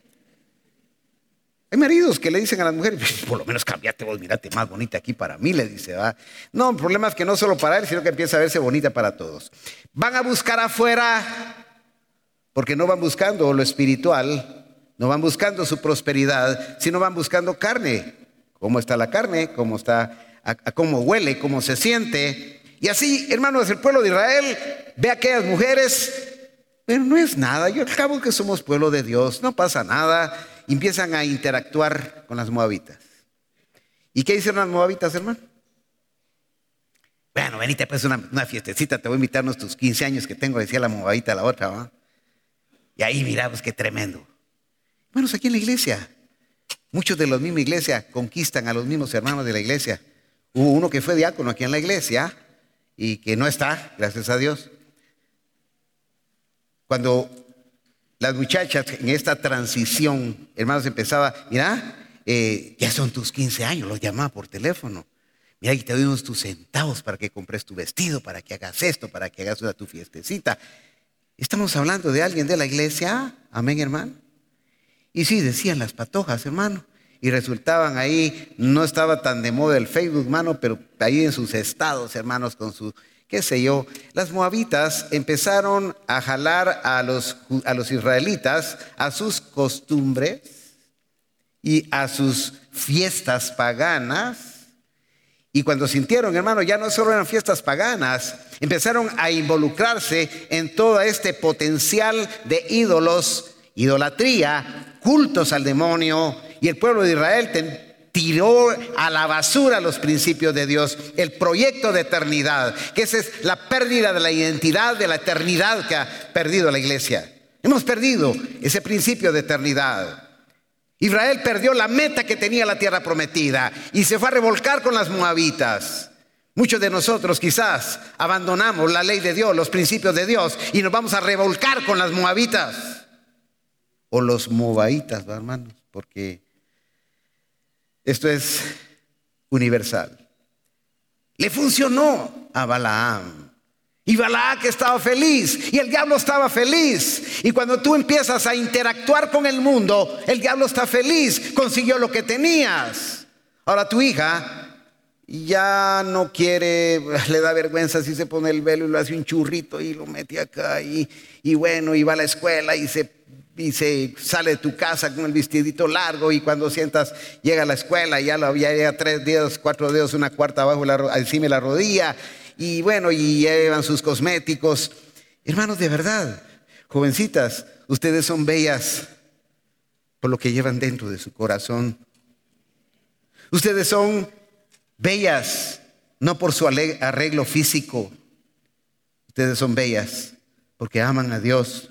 Hay maridos que le dicen a las mujeres, por lo menos cámbiate vos, mirate más bonita aquí para mí, le dice, ¿va? No, el problema es que no solo para él, sino que empieza a verse bonita para todos. Van a buscar afuera, porque no van buscando lo espiritual, no van buscando su prosperidad, sino van buscando carne. ¿Cómo está la carne? ¿Cómo está, cómo huele? ¿Cómo se siente? Y así, hermanos, el pueblo de Israel ve a aquellas mujeres, pero no es nada. Yo al cabo que somos pueblo de Dios, no pasa nada. Y empiezan a interactuar con las moabitas. ¿Y qué hicieron las moabitas, hermano? Bueno, venite pues una fiestecita, te voy a invitar a tus 15 años que tengo, decía la moabita a la otra, ¿va? Y ahí miramos qué tremendo. Bueno, aquí en la iglesia, muchos de los mismos iglesia conquistan a los mismos hermanos de la iglesia. Hubo uno que fue diácono aquí en la iglesia y que no está, gracias a Dios. Cuando las muchachas en esta transición, hermanos, empezaba, mira, ya son tus 15 años, los llamaba por teléfono. Mira, aquí te doy unos tus centavos para que compres tu vestido, para que hagas esto, para que hagas tu fiestecita. Estamos hablando de alguien de la iglesia, amén, hermano. Y sí, decían las patojas, hermano. Y resultaban ahí, no estaba tan de moda el Facebook, hermano, pero ahí en sus estados, hermanos, con su, qué sé yo. Las moabitas empezaron a jalar a los israelitas a sus costumbres y a sus fiestas paganas. Y cuando sintieron, hermano, ya no solo eran fiestas paganas, empezaron a involucrarse en todo este potencial de ídolos, idolatría, cultos al demonio, y el pueblo de Israel tiró a la basura los principios de Dios, el proyecto de eternidad, que esa es la pérdida de la identidad, de la eternidad que ha perdido la iglesia. Hemos perdido ese principio de eternidad. Israel perdió la meta que tenía la tierra prometida y se fue a revolcar con las moabitas. Muchos de nosotros quizás abandonamos la ley de Dios, los principios de Dios, y nos vamos a revolcar con las moabitas. O los moabitas, hermanos, porque esto es universal. Le funcionó a Balaam. Y Balac estaba feliz y el diablo estaba feliz. Y cuando tú empiezas a interactuar con el mundo, el diablo está feliz, consiguió lo que tenías. Ahora tu hija ya no quiere, le da vergüenza si se pone el velo y lo hace un churrito y lo mete acá y bueno, y va a la escuela y se sale de tu casa con el vestidito largo, y cuando llega a la escuela ya llega 3 dedos, 4 dedos, una cuarta abajo encima de la rodilla. Y bueno, y llevan sus cosméticos. Hermanos, de verdad, jovencitas, ustedes son bellas por lo que llevan dentro de su corazón. Ustedes son bellas no por su arreglo físico. Ustedes son bellas porque aman a Dios.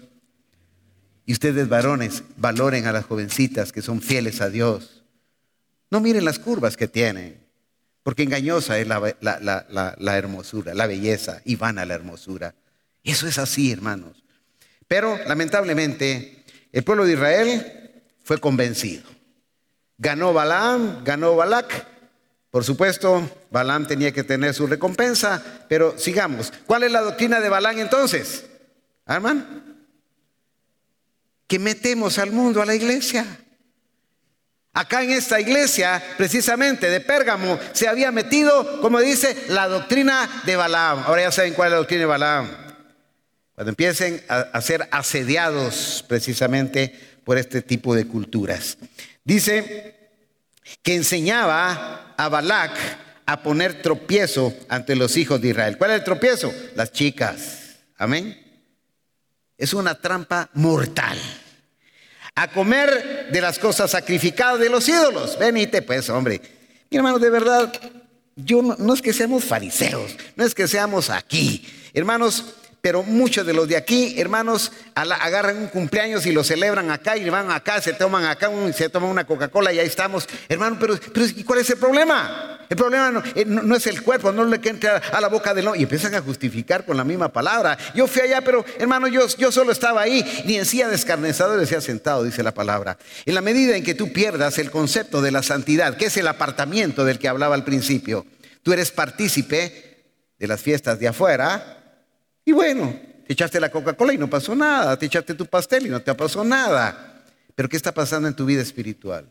Y ustedes, varones, valoren a las jovencitas que son fieles a Dios. No miren las curvas que tienen, porque engañosa es la hermosura, la belleza, y vana la hermosura. Eso es así, hermanos. Pero lamentablemente el pueblo de Israel fue convencido. Ganó Balaam, ganó Balac. Por supuesto, Balaam tenía que tener su recompensa, pero sigamos. ¿Cuál es la doctrina de Balaam entonces? Hermano, que metemos al mundo a la iglesia. Acá en esta iglesia, precisamente de Pérgamo, se había metido, como dice, la doctrina de Balaam. Ahora ya saben cuál es la doctrina de Balaam. Cuando empiecen a ser asediados precisamente por este tipo de culturas. Dice que enseñaba a Balac a poner tropiezo ante los hijos de Israel. ¿Cuál es el tropiezo? Las chicas. Amén. Es una trampa mortal. A comer de las cosas sacrificadas de los ídolos. Venite pues, hombre. Mi hermano, de verdad, yo no es que seamos fariseos, no es que seamos aquí, hermanos, pero muchos de los de aquí, hermanos, agarran un cumpleaños y lo celebran acá y van acá, se toman una Coca-Cola y ahí estamos. Hermano, pero ¿cuál es el problema? El problema no es el cuerpo, no es lo que entra a la boca del hombre. Y empiezan a justificar con la misma palabra. Yo fui allá, pero hermano, yo solo estaba ahí, ni en silla de escarnecedores decía sentado, dice la palabra. En la medida en que tú pierdas el concepto de la santidad, que es el apartamiento del que hablaba al principio, tú eres partícipe de las fiestas de afuera. Y bueno, te echaste la Coca-Cola y no pasó nada, te echaste tu pastel y no te pasó nada. Pero ¿qué está pasando en tu vida espiritual?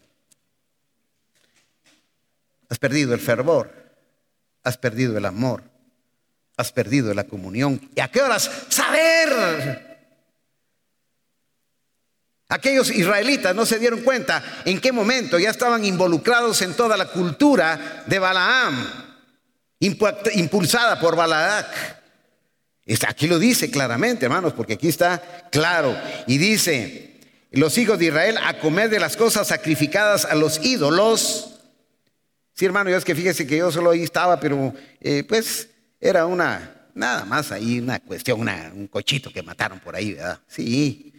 Has perdido el fervor, has perdido el amor, has perdido la comunión. ¿Y a qué horas? ¡Saber! Aquellos israelitas no se dieron cuenta en qué momento ya estaban involucrados en toda la cultura de Balaam, impulsada por Balac. Aquí lo dice claramente, hermanos, porque aquí está claro. Y dice, los hijos de Israel a comer de las cosas sacrificadas a los ídolos. Sí, hermano, yo es que fíjese que yo solo ahí estaba, pero pues era nada más ahí, una cuestión, un cochito que mataron por ahí, ¿verdad? Sí.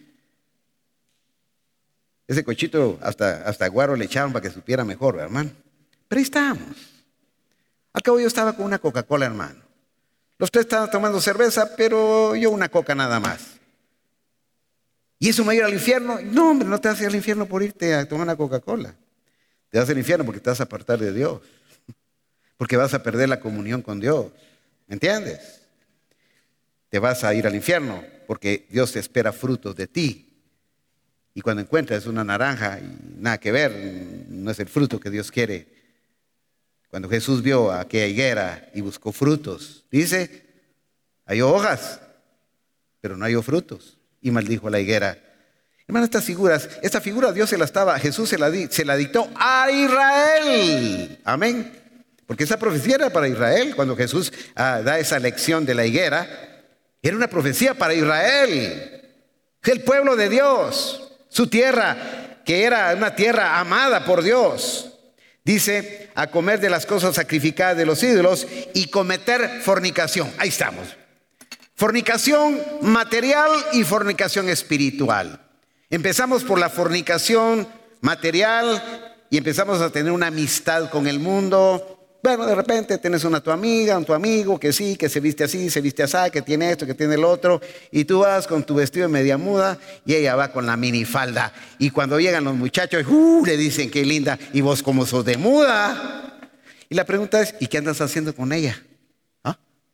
Ese cochito hasta guaro le echaron para que supiera mejor, ¿verdad, hermano? Pero ahí estábamos. Al cabo yo estaba con una Coca-Cola, hermano. Los tres estaban tomando cerveza, pero yo una coca nada más. ¿Y eso me va a ir al infierno? No, hombre, no te vas a ir al infierno por irte a tomar una Coca-Cola. Te vas al infierno porque te vas a apartar de Dios. Porque vas a perder la comunión con Dios. ¿Me entiendes? Te vas a ir al infierno porque Dios te espera frutos de ti. Y cuando encuentras una naranja y nada que ver, no es el fruto que Dios quiere. Cuando Jesús vio a aquella higuera y buscó frutos, dice, halló hojas, pero no halló frutos. Y maldijo a la higuera. Hermano, esta figura Dios Jesús se la dictó a Israel. Amén. Porque esa profecía era para Israel. Cuando Jesús da esa lección de la higuera, era una profecía para Israel. El pueblo de Dios, su tierra, que era una tierra amada por Dios. Dice, a comer de las cosas sacrificadas de los ídolos y cometer fornicación. Ahí estamos. Fornicación material y fornicación espiritual. Empezamos por la fornicación material y empezamos a tener una amistad con el mundo. Bueno, de repente tienes tu amiga, tu amigo, que sí, que se viste así, se viste así, que tiene esto, que tiene el otro. Y tú vas con tu vestido de media muda y ella va con la minifalda. Y cuando llegan los muchachos, le dicen qué linda. Y vos como sos de muda. Y la pregunta es, ¿y qué andas haciendo con ella? ¿Ah?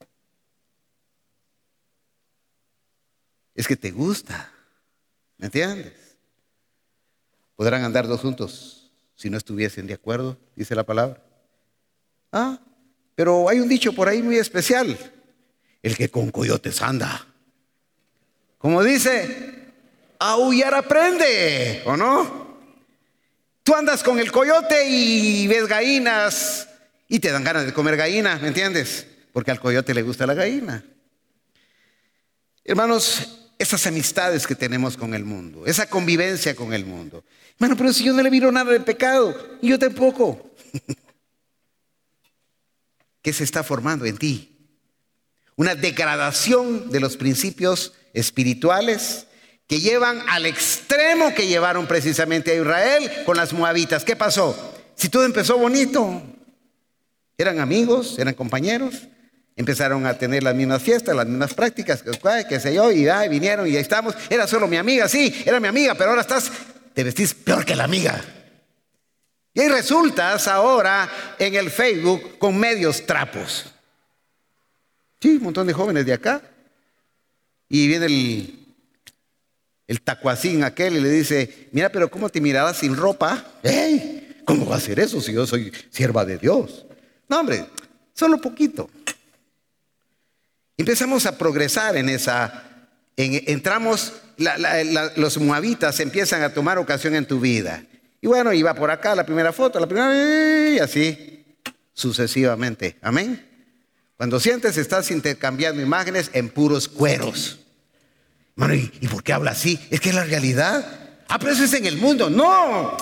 Es que te gusta. ¿Me entiendes? Podrán andar dos juntos si no estuviesen de acuerdo, dice la palabra. Pero hay un dicho por ahí muy especial. El que con coyotes anda, como dice, aullar aprende, ¿o no? Tú andas con el coyote y ves gallinas y te dan ganas de comer gallina, ¿me entiendes? Porque al coyote le gusta la gallina. Hermanos, esas amistades que tenemos con el mundo, esa convivencia con el mundo. Hermano, pero si yo no le miro nada de pecado, y yo tampoco. ¿Qué se está formando en ti? Una degradación de los principios espirituales que llevan al extremo que llevaron precisamente a Israel con las moabitas. ¿Qué pasó? Si todo empezó bonito, eran amigos, eran compañeros, empezaron a tener las mismas fiestas, las mismas prácticas, qué sé yo, y vinieron y ahí estamos. Era solo mi amiga, sí, era mi amiga, pero ahora te vestís peor que la amiga. Y ahí resultas ahora en el Facebook con medios trapos. Sí, un montón de jóvenes de acá. Y viene el tacuacín aquel y le dice, mira, pero ¿cómo te mirabas sin ropa? ¡Ey! ¿Cómo va a ser eso si yo soy sierva de Dios? No, hombre, solo poquito. Empezamos a progresar en esa, entramos, los moabitas empiezan a tomar ocasión en tu vida. Y bueno, iba por acá la primera foto, la primera, y así sucesivamente. Amén. Cuando sientes, estás intercambiando imágenes en puros cueros. Mano, ¿y por qué habla así? Es que es la realidad. Ah, pero eso es en el mundo. No.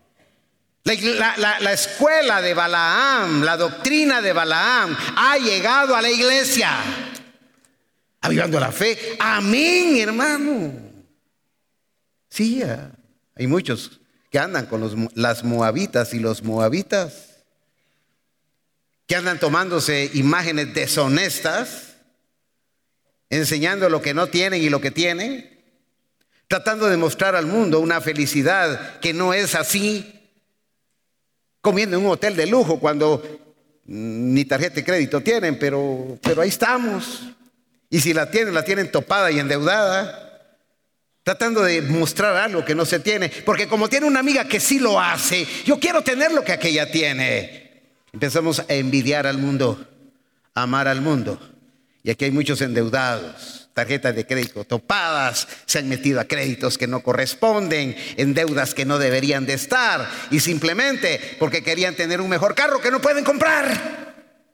La escuela de Balaam, la doctrina de Balaam ha llegado a la iglesia, avivando la fe. Amén, hermano. Sí, hay muchos que andan con las moabitas y los moabitas, que andan tomándose imágenes deshonestas, enseñando lo que no tienen y lo que tienen, tratando de mostrar al mundo una felicidad que no es así, comiendo en un hotel de lujo cuando ni tarjeta de crédito tienen, pero ahí estamos. Y si la tienen topada y endeudada, tratando de mostrar algo que no se tiene, porque como tiene una amiga que sí lo hace, yo quiero tener lo que aquella tiene. Empezamos a envidiar al mundo, a amar al mundo. Y aquí hay muchos endeudados, tarjetas de crédito topadas, se han metido a créditos que no corresponden, en deudas que no deberían de estar, y simplemente porque querían tener un mejor carro que no pueden comprar.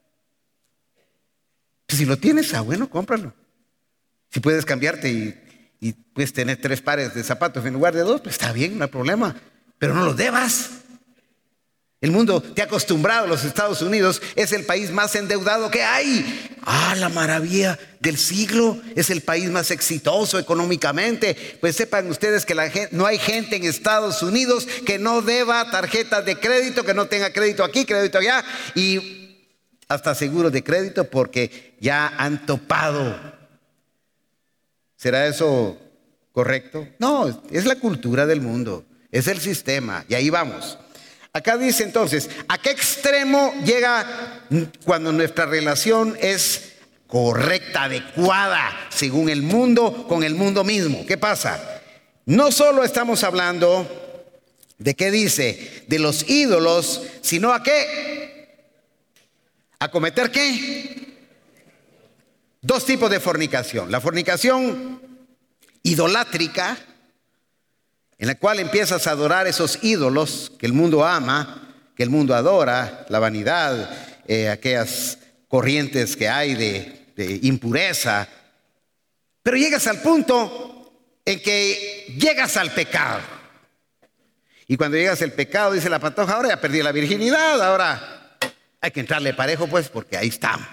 Si lo tienes, bueno, cómpralo. Si puedes cambiarte y puedes tener 3 pares de zapatos en lugar de 2, pues está bien, no hay problema, pero no los debas. El mundo te ha acostumbrado, los Estados Unidos es el país más endeudado que hay. La maravilla del siglo, es el país más exitoso económicamente. Pues sepan ustedes que no hay gente en Estados Unidos que no deba tarjetas de crédito, que no tenga crédito aquí, crédito allá, y hasta seguros de crédito porque ya han topado. ¿Será eso correcto? No, es la cultura del mundo, es el sistema, y ahí vamos. Acá dice entonces, ¿a qué extremo llega cuando nuestra relación es correcta, adecuada, según el mundo, con el mundo mismo? ¿Qué pasa? No solo estamos hablando de qué dice, de los ídolos, sino a qué, a cometer qué. 2 tipos de fornicación. La fornicación idolátrica, en la cual empiezas a adorar esos ídolos que el mundo ama, que el mundo adora, la vanidad, aquellas corrientes que hay de impureza. Pero llegas al punto en que llegas al pecado. Y cuando llegas al pecado, dice la patoja, ahora ya perdí la virginidad, ahora hay que entrarle parejo, pues, porque ahí estamos.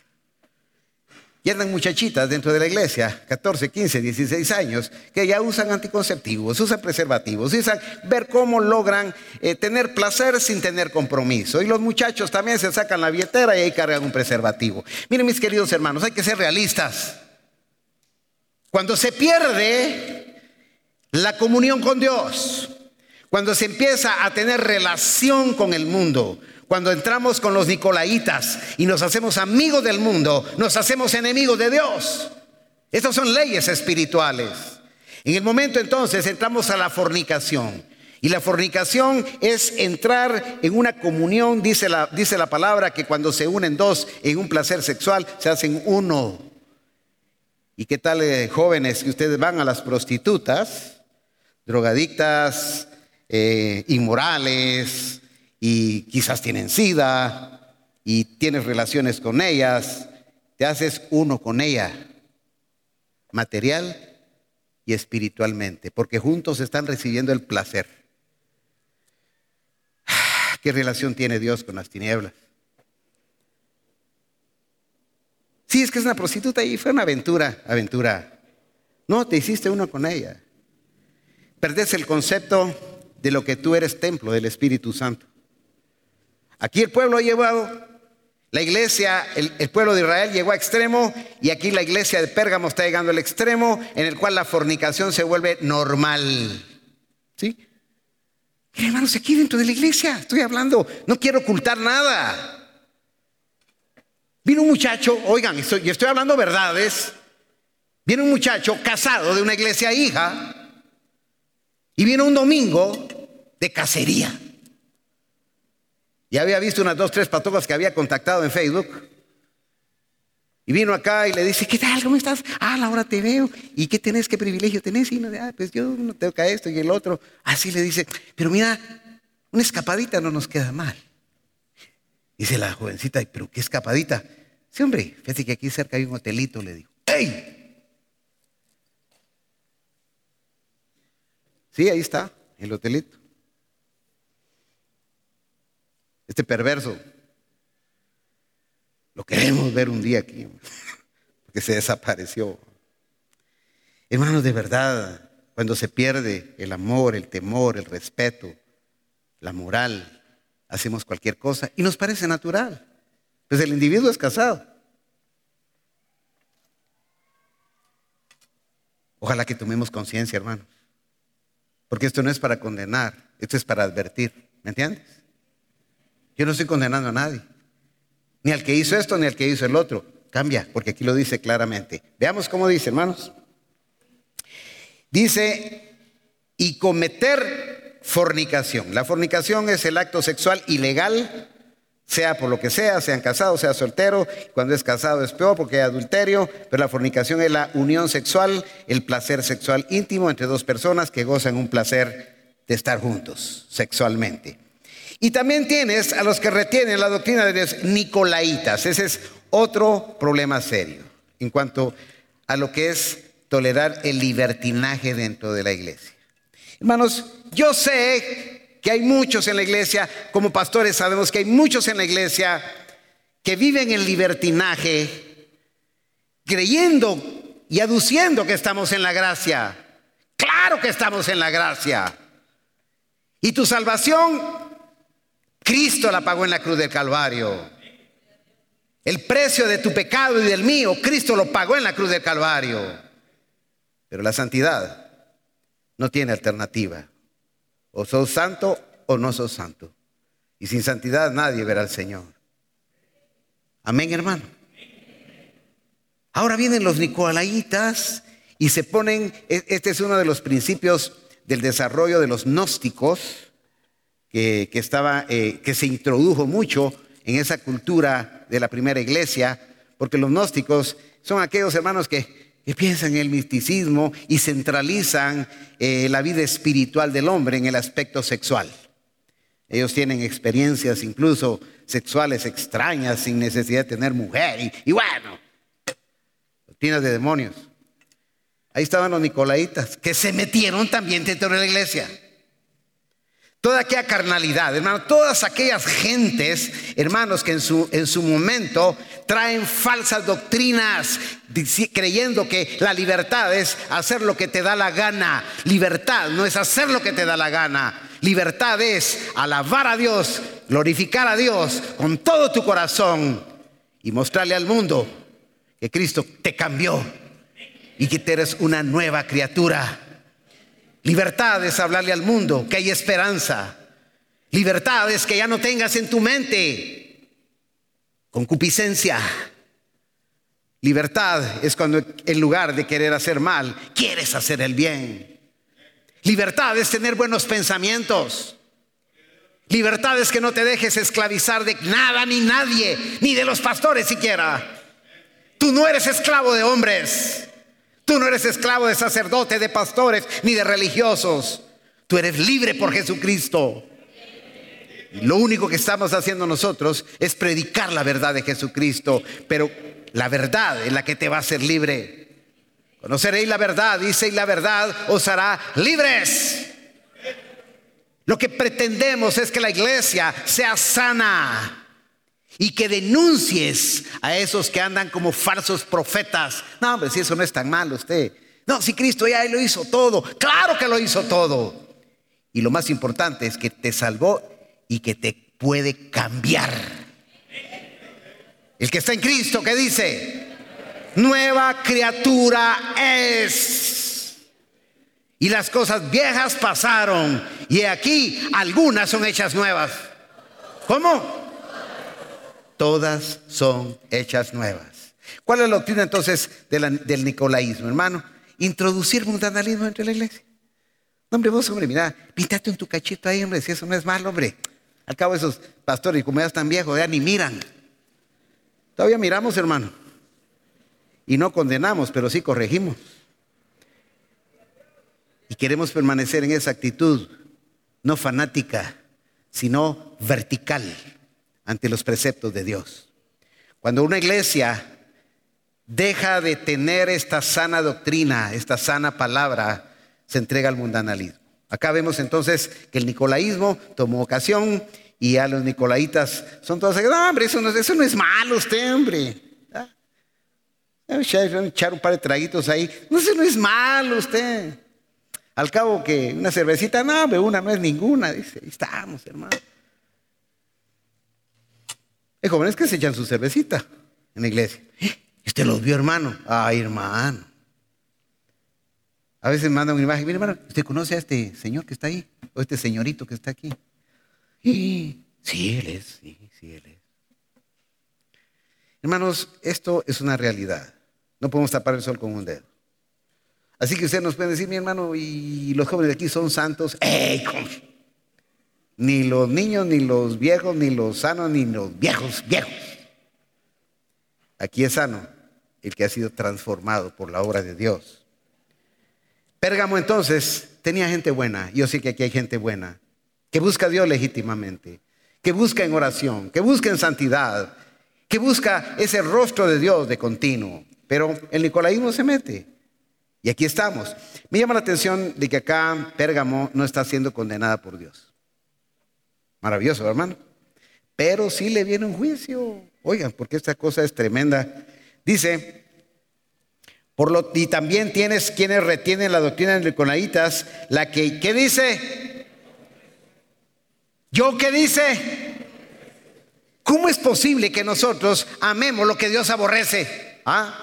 Y andan muchachitas dentro de la iglesia, 14, 15, 16 años, que ya usan anticonceptivos, usan preservativos, usan ver cómo logran tener placer sin tener compromiso. Y los muchachos también se sacan la billetera y ahí cargan un preservativo. Miren, mis queridos hermanos, hay que ser realistas. Cuando se pierde la comunión con Dios, cuando se empieza a tener relación con el mundo, cuando entramos con los nicolaitas y nos hacemos amigos del mundo, nos hacemos enemigos de Dios. Estas son leyes espirituales. En el momento entonces entramos a la fornicación. Y la fornicación es entrar en una comunión, dice la palabra, que cuando se unen 2 en un placer sexual, se hacen uno. ¿Y qué tal, jóvenes, que ustedes van a las prostitutas, drogadictas, inmorales, y quizás tienen sida y tienes relaciones con ellas, te haces uno con ella, material y espiritualmente, porque juntos están recibiendo el placer. ¿Qué relación tiene Dios con las tinieblas? Sí, es que es una prostituta y fue una aventura. No, te hiciste uno con ella. Perdés el concepto de lo que tú eres templo del Espíritu Santo. Aquí el pueblo ha llevado, la iglesia, el pueblo de Israel llegó a extremo, y aquí la iglesia de Pérgamo está llegando al extremo en el cual la fornicación se vuelve normal. ¿Sí? Miren, hermanos, aquí dentro de la iglesia estoy hablando, no quiero ocultar nada. Vino un muchacho, oigan, estoy hablando verdades. Viene un muchacho casado de una iglesia hija y viene un domingo de cacería. Y había visto unas 2, 3 patojas que había contactado en Facebook. Y vino acá y le dice, ¿qué tal? ¿Cómo estás? Ahora te veo. ¿Y qué tenés? ¿Qué privilegio tenés? Y no, pues yo no tengo que esto y el otro. Así le dice, pero mira, una escapadita no nos queda mal. Dice la jovencita, ¿pero qué escapadita? Sí, hombre, fíjate que aquí cerca hay un hotelito, le digo. ¡Ey! Sí, ahí está, el hotelito. Este perverso. Lo queremos ver un día aquí, porque se desapareció. Hermanos, de verdad, cuando se pierde el amor, el temor, el respeto, la moral, hacemos cualquier cosa y nos parece natural. Pues el individuo es casado. Ojalá que tomemos conciencia, hermanos, porque esto no es para condenar, esto es para advertir, ¿me entiendes? Yo no estoy condenando a nadie. Ni al que hizo esto, ni al que hizo el otro. Cambia, porque aquí lo dice claramente. Veamos cómo dice, hermanos. Dice, y cometer fornicación. La fornicación es el acto sexual ilegal, sea por lo que sea, sean casados, sea soltero. Cuando es casado es peor porque hay adulterio, pero la fornicación es la unión sexual, el placer sexual íntimo entre dos personas que gozan un placer de estar juntos sexualmente. Y también tienes a los que retienen la doctrina de los nicolaitas. Ese es otro problema serio en cuanto a lo que es tolerar el libertinaje dentro de la iglesia. Hermanos, yo sé que hay muchos en la iglesia, como pastores sabemos que hay muchos en la iglesia que viven en libertinaje, creyendo y aduciendo que estamos en la gracia. Claro que estamos en la gracia. Y tu salvación, Cristo la pagó en la cruz del Calvario. El precio de tu pecado y del mío, Cristo lo pagó en la cruz del Calvario. Pero la santidad no tiene alternativa. O sos santo o no sos santo. Y sin santidad nadie verá al Señor. Amén, hermano. Ahora vienen los nicolaitas y se ponen, este es uno de los principios del desarrollo de los gnósticos, que se introdujo mucho en esa cultura de la primera iglesia, porque los gnósticos son aquellos hermanos que piensan en el misticismo y centralizan la vida espiritual del hombre en el aspecto sexual. Ellos tienen experiencias incluso sexuales extrañas sin necesidad de tener mujer y bueno, doctrinas de demonios. Ahí estaban los nicolaitas que se metieron también dentro de la iglesia. Toda aquella carnalidad, hermano, todas aquellas gentes, hermanos, que en su momento traen falsas doctrinas, creyendo que la libertad es hacer lo que te da la gana. Libertad no es hacer lo que te da la gana. Libertad es alabar a Dios, glorificar a Dios con todo tu corazón y mostrarle al mundo que Cristo te cambió y que eres una nueva criatura. Libertad es hablarle al mundo que hay esperanza. Libertad es que ya no tengas en tu mente concupiscencia. Libertad es cuando en lugar de querer hacer mal, quieres hacer el bien. Libertad es tener buenos pensamientos. Libertad es que no te dejes esclavizar de nada ni nadie, ni de los pastores siquiera. Tú no eres esclavo de hombres. Tú no eres esclavo de sacerdotes, de pastores, ni de religiosos. Tú eres libre por Jesucristo. Y lo único que estamos haciendo nosotros es predicar la verdad de Jesucristo. Pero la verdad es la que te va a hacer libre. Conoceréis la verdad, dice, y la verdad os hará libres. Lo que pretendemos es que la iglesia sea sana. Y que denuncies a esos que andan como falsos profetas. No, hombre, si eso no es tan malo usted. No, si Cristo ya lo hizo todo. Claro que lo hizo todo. Y lo más importante es que te salvó y que te puede cambiar. El que está en Cristo, ¿qué dice? Nueva criatura es. Y las cosas viejas pasaron. Y aquí algunas son hechas nuevas. ¿Cómo? Todas son hechas nuevas. ¿Cuál es la doctrina entonces del nicolaísmo, hermano? Introducir mundanalismo entre la iglesia. No, hombre, vos, hombre, mira, píntate en tu cachito ahí, hombre, si eso no es malo, hombre. Al cabo esos pastores, como ya están viejos, ya ni miran. Todavía miramos, hermano. Y no condenamos, pero sí corregimos. Y queremos permanecer en esa actitud, no fanática, sino vertical ante los preceptos de Dios. Cuando una iglesia deja de tener esta sana doctrina, esta sana palabra, se entrega al mundanalismo. Acá vemos entonces que el nicolaísmo tomó ocasión y a los nicolaitas son todos, no, hombre, eso no es malo usted, hombre. Echar un par de traguitos ahí, no, eso no es malo usted. Al cabo que una cervecita, no, hombre, una no es ninguna, dice, ahí estamos, hermano. Hay jóvenes que se echan su cervecita en la iglesia. ¿Usted los vio, hermano? Ay, hermano. A veces mandan una imagen, mire, hermano, ¿usted conoce a este señor que está ahí? O este señorito que está aquí. Sí, él es, sí, él es. Hermanos, esto es una realidad. No podemos tapar el sol con un dedo. Así que ustedes nos pueden decir, mi hermano, y los jóvenes de aquí son santos. ¡Ey! Ni los niños, ni los viejos, ni los sanos, ni los viejos. Aquí es sano el que ha sido transformado por la obra de Dios. Pérgamo entonces tenía gente buena. Yo sé que aquí hay gente buena, que busca a Dios legítimamente, que busca en oración, que busca en santidad, que busca ese rostro de Dios de continuo. Pero el nicolaísmo se mete. Y aquí estamos. Me llama la atención de que acá Pérgamo no está siendo condenada por Dios. Maravilloso, hermano. Pero sí le viene un juicio. Oigan, porque esta cosa es tremenda. Dice, y también tienes quienes retienen la doctrina de los nicolaitas, la que, ¿qué dice? ¿Yo qué dice? ¿Cómo es posible que nosotros amemos lo que Dios aborrece? ¿Ah?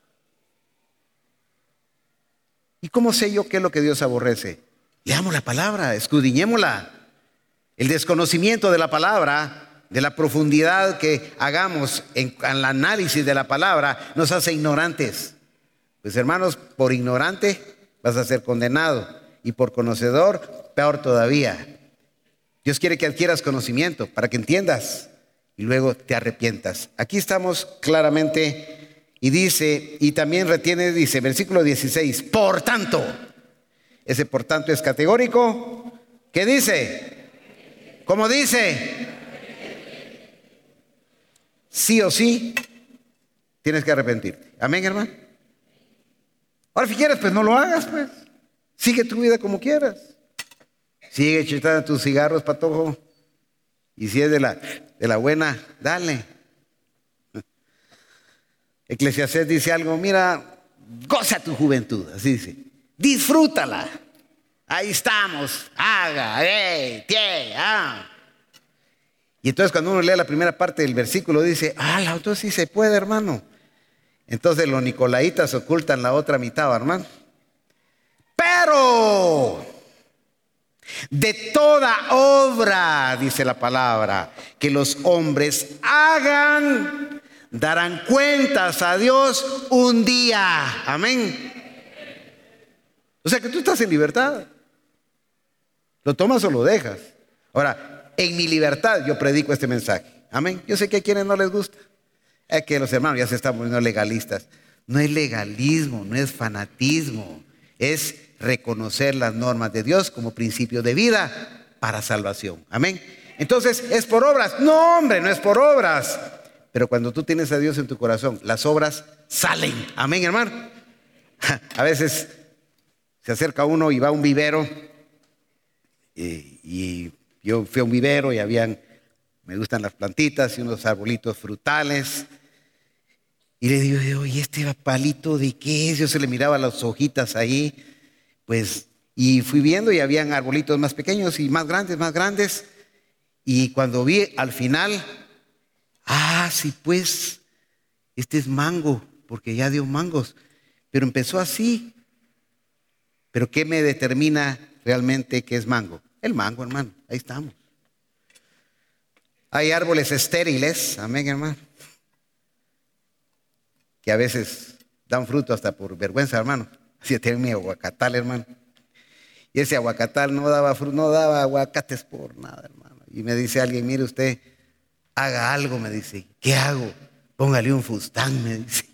¿Y cómo sé yo qué es lo que Dios aborrece? Leamos la palabra, escudriñémosla. El desconocimiento de la palabra, de la profundidad que hagamos en el análisis de la palabra, nos hace ignorantes. Pues hermanos, por ignorante vas a ser condenado y por conocedor, peor todavía. Dios quiere que adquieras conocimiento para que entiendas y luego te arrepientas. Aquí estamos claramente. Y dice, y también retiene, dice, versículo 16, por tanto. Ese por tanto es categórico. ¿Qué dice? ¿Cómo dice? Sí o sí, tienes que arrepentirte. Amén, hermano. Ahora, si quieres, pues no lo hagas, pues. Sigue tu vida como quieras. Sigue chutando tus cigarros, patojo. Y si es de la buena, dale. Eclesiastés dice algo, mira, goza tu juventud, así dice, disfrútala, ahí estamos, Y entonces cuando uno lee la primera parte del versículo dice, entonces sí se puede, hermano. Entonces los nicolaitas ocultan la otra mitad, hermano. Pero de toda obra, dice la palabra, que los hombres hagan, darán cuentas a Dios un día. Amén. O sea que tú estás en libertad. ¿Lo tomas o lo dejas? Ahora, en mi libertad yo predico este mensaje. Amén. Yo sé que a quienes no les gusta. Es que los hermanos ya se están poniendo legalistas. No es legalismo, no es fanatismo. Es reconocer las normas de Dios como principio de vida para salvación. Amén. Entonces, ¿es por obras? No, hombre, no es por obras. Pero cuando tú tienes a Dios en tu corazón, las obras salen. Amén, hermano. A veces se acerca uno y va a un vivero. Y yo fui a un vivero y me gustan las plantitas y unos arbolitos frutales. Y le digo, ¿y este palito de qué es? Yo se le miraba las hojitas ahí. Pues, y fui viendo y habían arbolitos más pequeños y más grandes. Y cuando vi al final, sí, pues, este es mango, porque ya dio mangos. Pero empezó así. ¿Pero qué me determina realmente que es mango? El mango, hermano, ahí estamos. Hay árboles estériles, amén, hermano, que a veces dan fruto hasta por vergüenza, hermano. Así tenía mi aguacatal, hermano. Y ese aguacatal no daba fruto, no daba aguacates por nada, hermano. Y me dice alguien, mire usted, haga algo, me dice. ¿Qué hago? Póngale un fustán, me dice.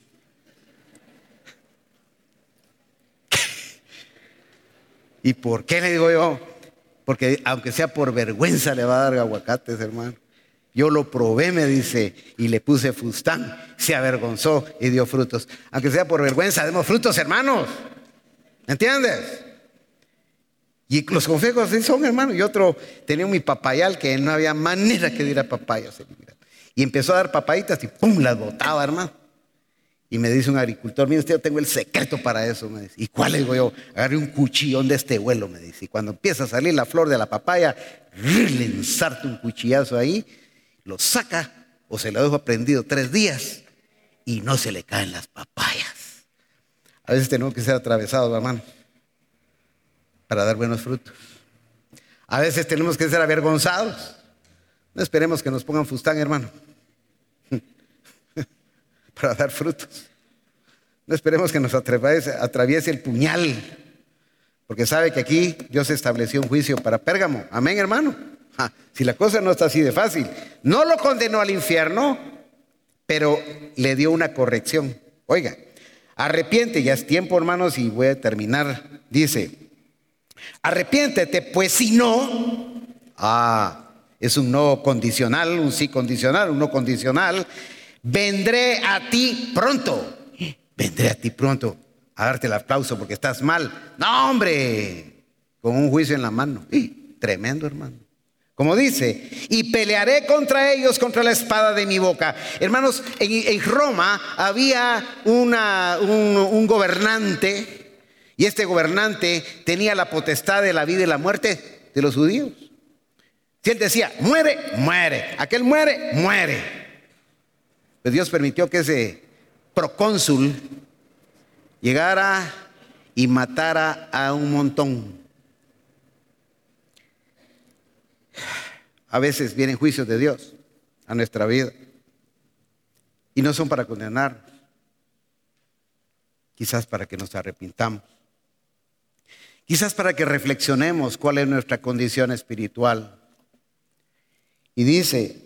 ¿Y por qué? Le digo yo. Porque aunque sea por vergüenza le va a dar aguacates, hermano. Yo lo probé, me dice, y le puse fustán. Se avergonzó y dio frutos. Aunque sea por vergüenza, demos frutos, hermanos. ¿Entiendes? Y los consejos así son, hermano. Y otro tenía mi papayal que no había manera que diera papayas. Y empezó a dar papayitas y ¡pum! Las botaba, hermano. Y me dice un agricultor, mire usted, yo tengo el secreto para eso, me dice. ¿Y cuál? Le digo yo, agarré un cuchillón de este vuelo, me dice. Y cuando empieza a salir la flor de la papaya, le ensarta un cuchillazo ahí, lo saca o se lo dejo prendido 3 días y no se le caen las papayas. A veces tenemos que ser atravesados, hermano, para dar buenos frutos. A veces tenemos que ser avergonzados. No esperemos que nos pongan fustán, hermano, para dar frutos. No esperemos que nos atraviese el puñal, porque sabe que aquí Dios estableció un juicio para Pérgamo. Amén, hermano. Si la cosa no está así de fácil, no lo condenó al infierno, pero le dio una corrección. Oiga, arrepiente, ya es tiempo, hermanos, y voy a terminar. Dice, arrepiéntete, pues si no, es un no condicional, un sí condicional, un no condicional. Vendré a ti pronto. Vendré a ti pronto a darte el aplauso porque estás mal. No, hombre, con un juicio en la mano. Tremendo, hermano. Como dice, y pelearé contra ellos contra la espada de mi boca. Hermanos, en Roma había un gobernante, y este gobernante tenía la potestad de la vida y la muerte de los judíos. Si él decía, muere, muere. Aquel muere, muere. Pues Dios permitió que ese procónsul llegara y matara a un montón. A veces vienen juicios de Dios a nuestra vida y no son para condenar, quizás para que nos arrepintamos, quizás para que reflexionemos cuál es nuestra condición espiritual. Y dice,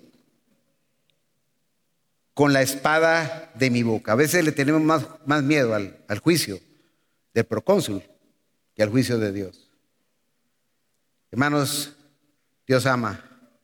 con la espada de mi boca. A veces le tenemos más miedo al juicio del procónsul que al juicio de Dios. Hermanos, Dios ama,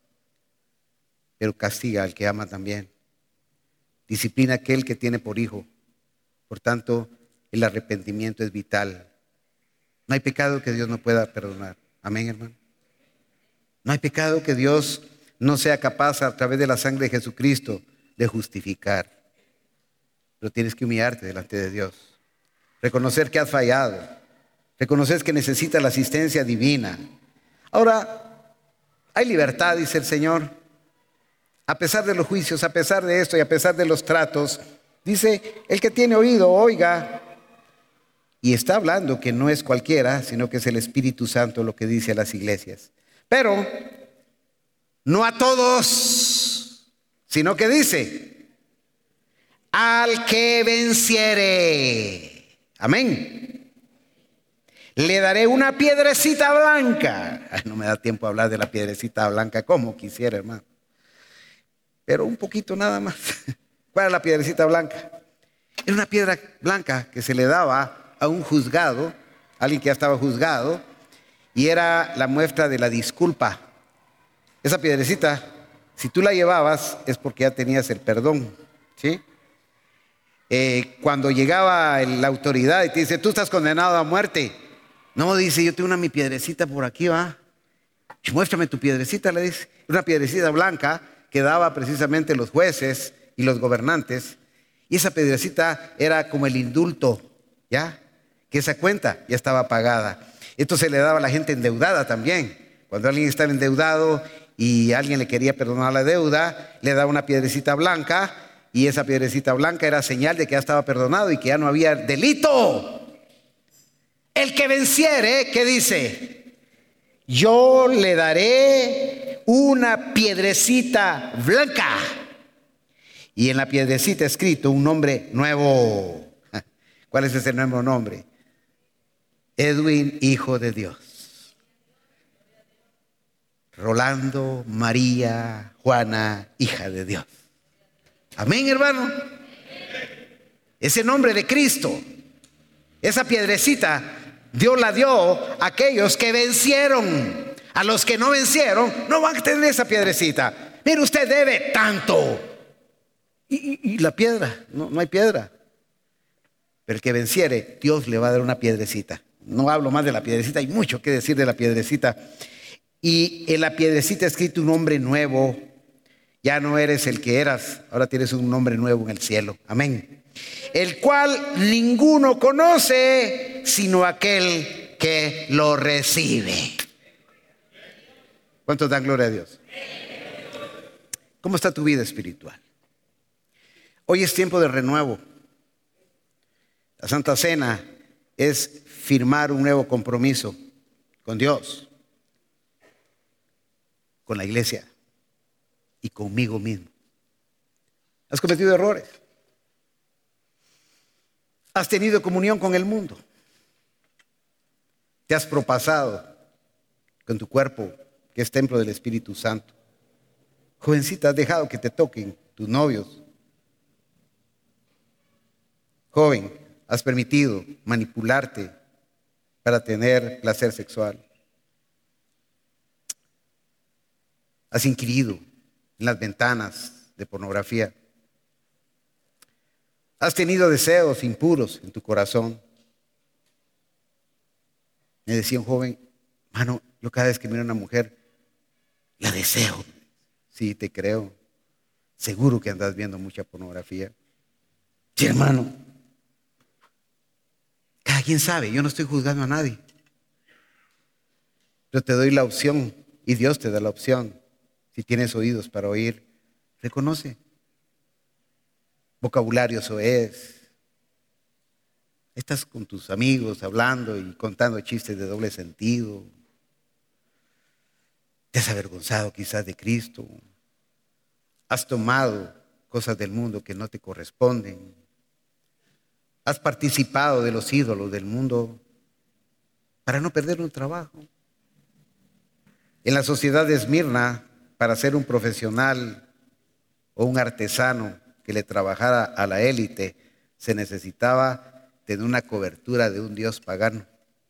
pero castiga al que ama también. Disciplina a aquel que tiene por hijo. Por tanto, el arrepentimiento es vital. No hay pecado que Dios no pueda perdonar. Amén, hermano. No hay pecado que Dios no sea capaz a través de la sangre de Jesucristo de justificar. Pero tienes que humillarte delante de Dios. Reconocer que has fallado. Reconocer que necesitas la asistencia divina. Ahora, hay libertad, dice el Señor. A pesar de los juicios, a pesar de esto y a pesar de los tratos, dice, el que tiene oído, oiga. Y está hablando que no es cualquiera, sino que es el Espíritu Santo lo que dice a las iglesias. Pero no a todos, sino que dice, al que venciere, amén, le daré una piedrecita blanca. No me da tiempo a hablar de la piedrecita blanca como quisiera, hermano, pero un poquito nada más. ¿Cuál es la piedrecita blanca? Era una piedra blanca que se le daba a un juzgado, alguien que ya estaba juzgado, y era la muestra de la disculpa. Esa piedrecita, si tú la llevabas, es porque ya tenías el perdón, ¿sí? Cuando llegaba la autoridad y te dice, tú estás condenado a muerte. No, dice, yo tengo mi piedrecita por aquí, va. Muéstrame tu piedrecita, le dice. Una piedrecita blanca que daba precisamente los jueces y los gobernantes. Y esa piedrecita era como el indulto, ¿ya? Que esa cuenta ya estaba pagada. Esto se le daba a la gente endeudada también. Cuando alguien estaba endeudado y alguien le quería perdonar la deuda, le daba una piedrecita blanca, y esa piedrecita blanca era señal de que ya estaba perdonado y que ya no había delito. El que venciere, ¿qué dice? Yo le daré una piedrecita blanca. Y en la piedrecita escrito un nombre nuevo. ¿Cuál es ese nuevo nombre? Edwin, hijo de Dios. Rolando María Juana, hija de Dios. Amén, hermano. Ese nombre de Cristo, esa piedrecita, Dios la dio a aquellos que vencieron. A los que no vencieron, no van a tener esa piedrecita. Mire, usted debe tanto. Y la piedra, no hay piedra. Pero el que venciere, Dios le va a dar una piedrecita. No hablo más de la piedrecita, hay mucho que decir de la piedrecita. Y en la piedrecita escrito un nombre nuevo. Ya no eres el que eras, ahora tienes un nombre nuevo en el cielo. Amén. El cual ninguno conoce sino aquel que lo recibe. ¿Cuántos dan gloria a Dios? ¿Cómo está tu vida espiritual? Hoy es tiempo de renuevo. La Santa Cena es firmar un nuevo compromiso con Dios, con la iglesia y conmigo mismo. ¿Has cometido errores? ¿Has tenido comunión con el mundo? ¿Te has propasado con tu cuerpo, que es templo del Espíritu Santo? Jovencita, ¿has dejado que te toquen tus novios? Joven, ¿has permitido manipularte para tener placer sexual? ¿Has inquirido en las ventanas de pornografía? ¿Has tenido deseos impuros en tu corazón? Me decía un joven, mano, yo cada vez que miro a una mujer, la deseo. Sí, te creo. Seguro que andas viendo mucha pornografía. Sí, hermano. Cada quien sabe, yo no estoy juzgando a nadie. Yo te doy la opción y Dios te da la opción. Si tienes oídos para oír, reconoce. Vocabulario eso es. Estás con tus amigos hablando y contando chistes de doble sentido. Te has avergonzado quizás de Cristo. Has tomado cosas del mundo que no te corresponden. Has participado de los ídolos del mundo para no perder un trabajo. En la sociedad de Esmirna, para ser un profesional o un artesano que le trabajara a la élite, se necesitaba tener una cobertura de un dios pagano.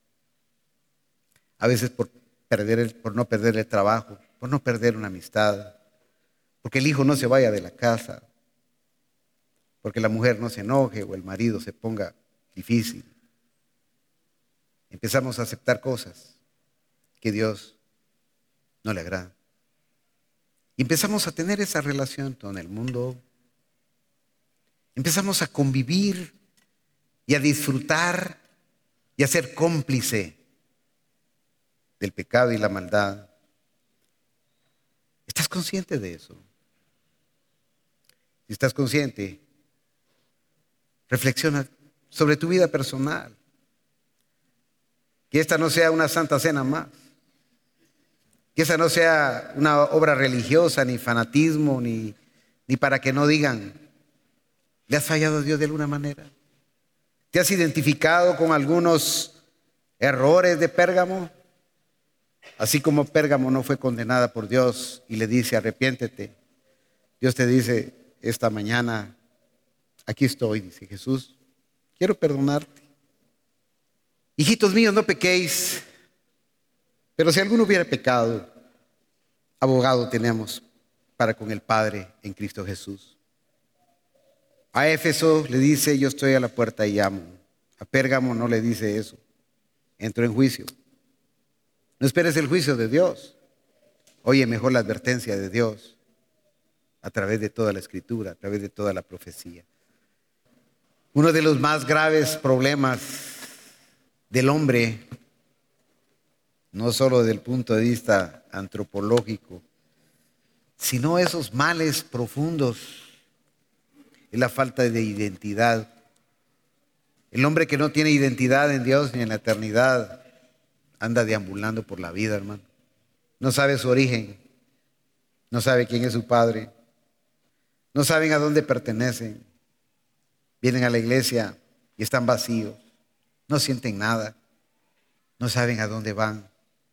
A veces por no perder el trabajo, por no perder una amistad, porque el hijo no se vaya de la casa, porque la mujer no se enoje o el marido se ponga difícil. Empezamos a aceptar cosas que Dios no le agrada. Y empezamos a tener esa relación con el mundo. Empezamos a convivir y a disfrutar y a ser cómplice del pecado y la maldad. ¿Estás consciente de eso? Si estás consciente, reflexiona sobre tu vida personal. Que esta no sea una santa cena más. Que esa no sea una obra religiosa, ni fanatismo, ni para que no digan, ¿le has fallado a Dios de alguna manera? ¿Te has identificado con algunos errores de Pérgamo? Así como Pérgamo no fue condenada por Dios y le dice, arrepiéntete. Dios te dice, esta mañana, aquí estoy, dice Jesús, quiero perdonarte. Hijitos míos, no pequéis. Pero si alguno hubiera pecado, abogado tenemos para con el Padre en Cristo Jesús. A Éfeso le dice, yo estoy a la puerta y llamo. A Pérgamo no le dice eso. Entró en juicio. No esperes el juicio de Dios. Oye mejor la advertencia de Dios a través de toda la Escritura, a través de toda la profecía. Uno de los más graves problemas del hombre, no solo desde el punto de vista antropológico, sino esos males profundos, es la falta de identidad. El hombre que no tiene identidad en Dios ni en la eternidad anda deambulando por la vida, hermano. No sabe su origen, no sabe quién es su padre, no saben a dónde pertenecen. Vienen a la iglesia y están vacíos, no sienten nada, no saben a dónde van.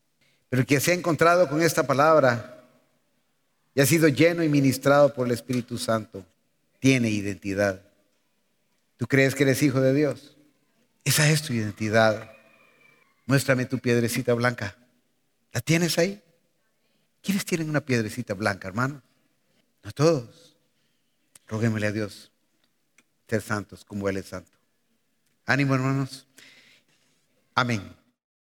Pero el que se ha encontrado con esta palabra y ha sido lleno y ministrado por el Espíritu Santo, tiene identidad. ¿Tú crees que eres hijo de Dios? Esa es tu identidad. Muéstrame tu piedrecita blanca. ¿La tienes ahí? ¿Quiénes tienen una piedrecita blanca, hermano? No todos. Roguémosle a Dios ser santos como Él es santo. Ánimo, hermanos. Amén.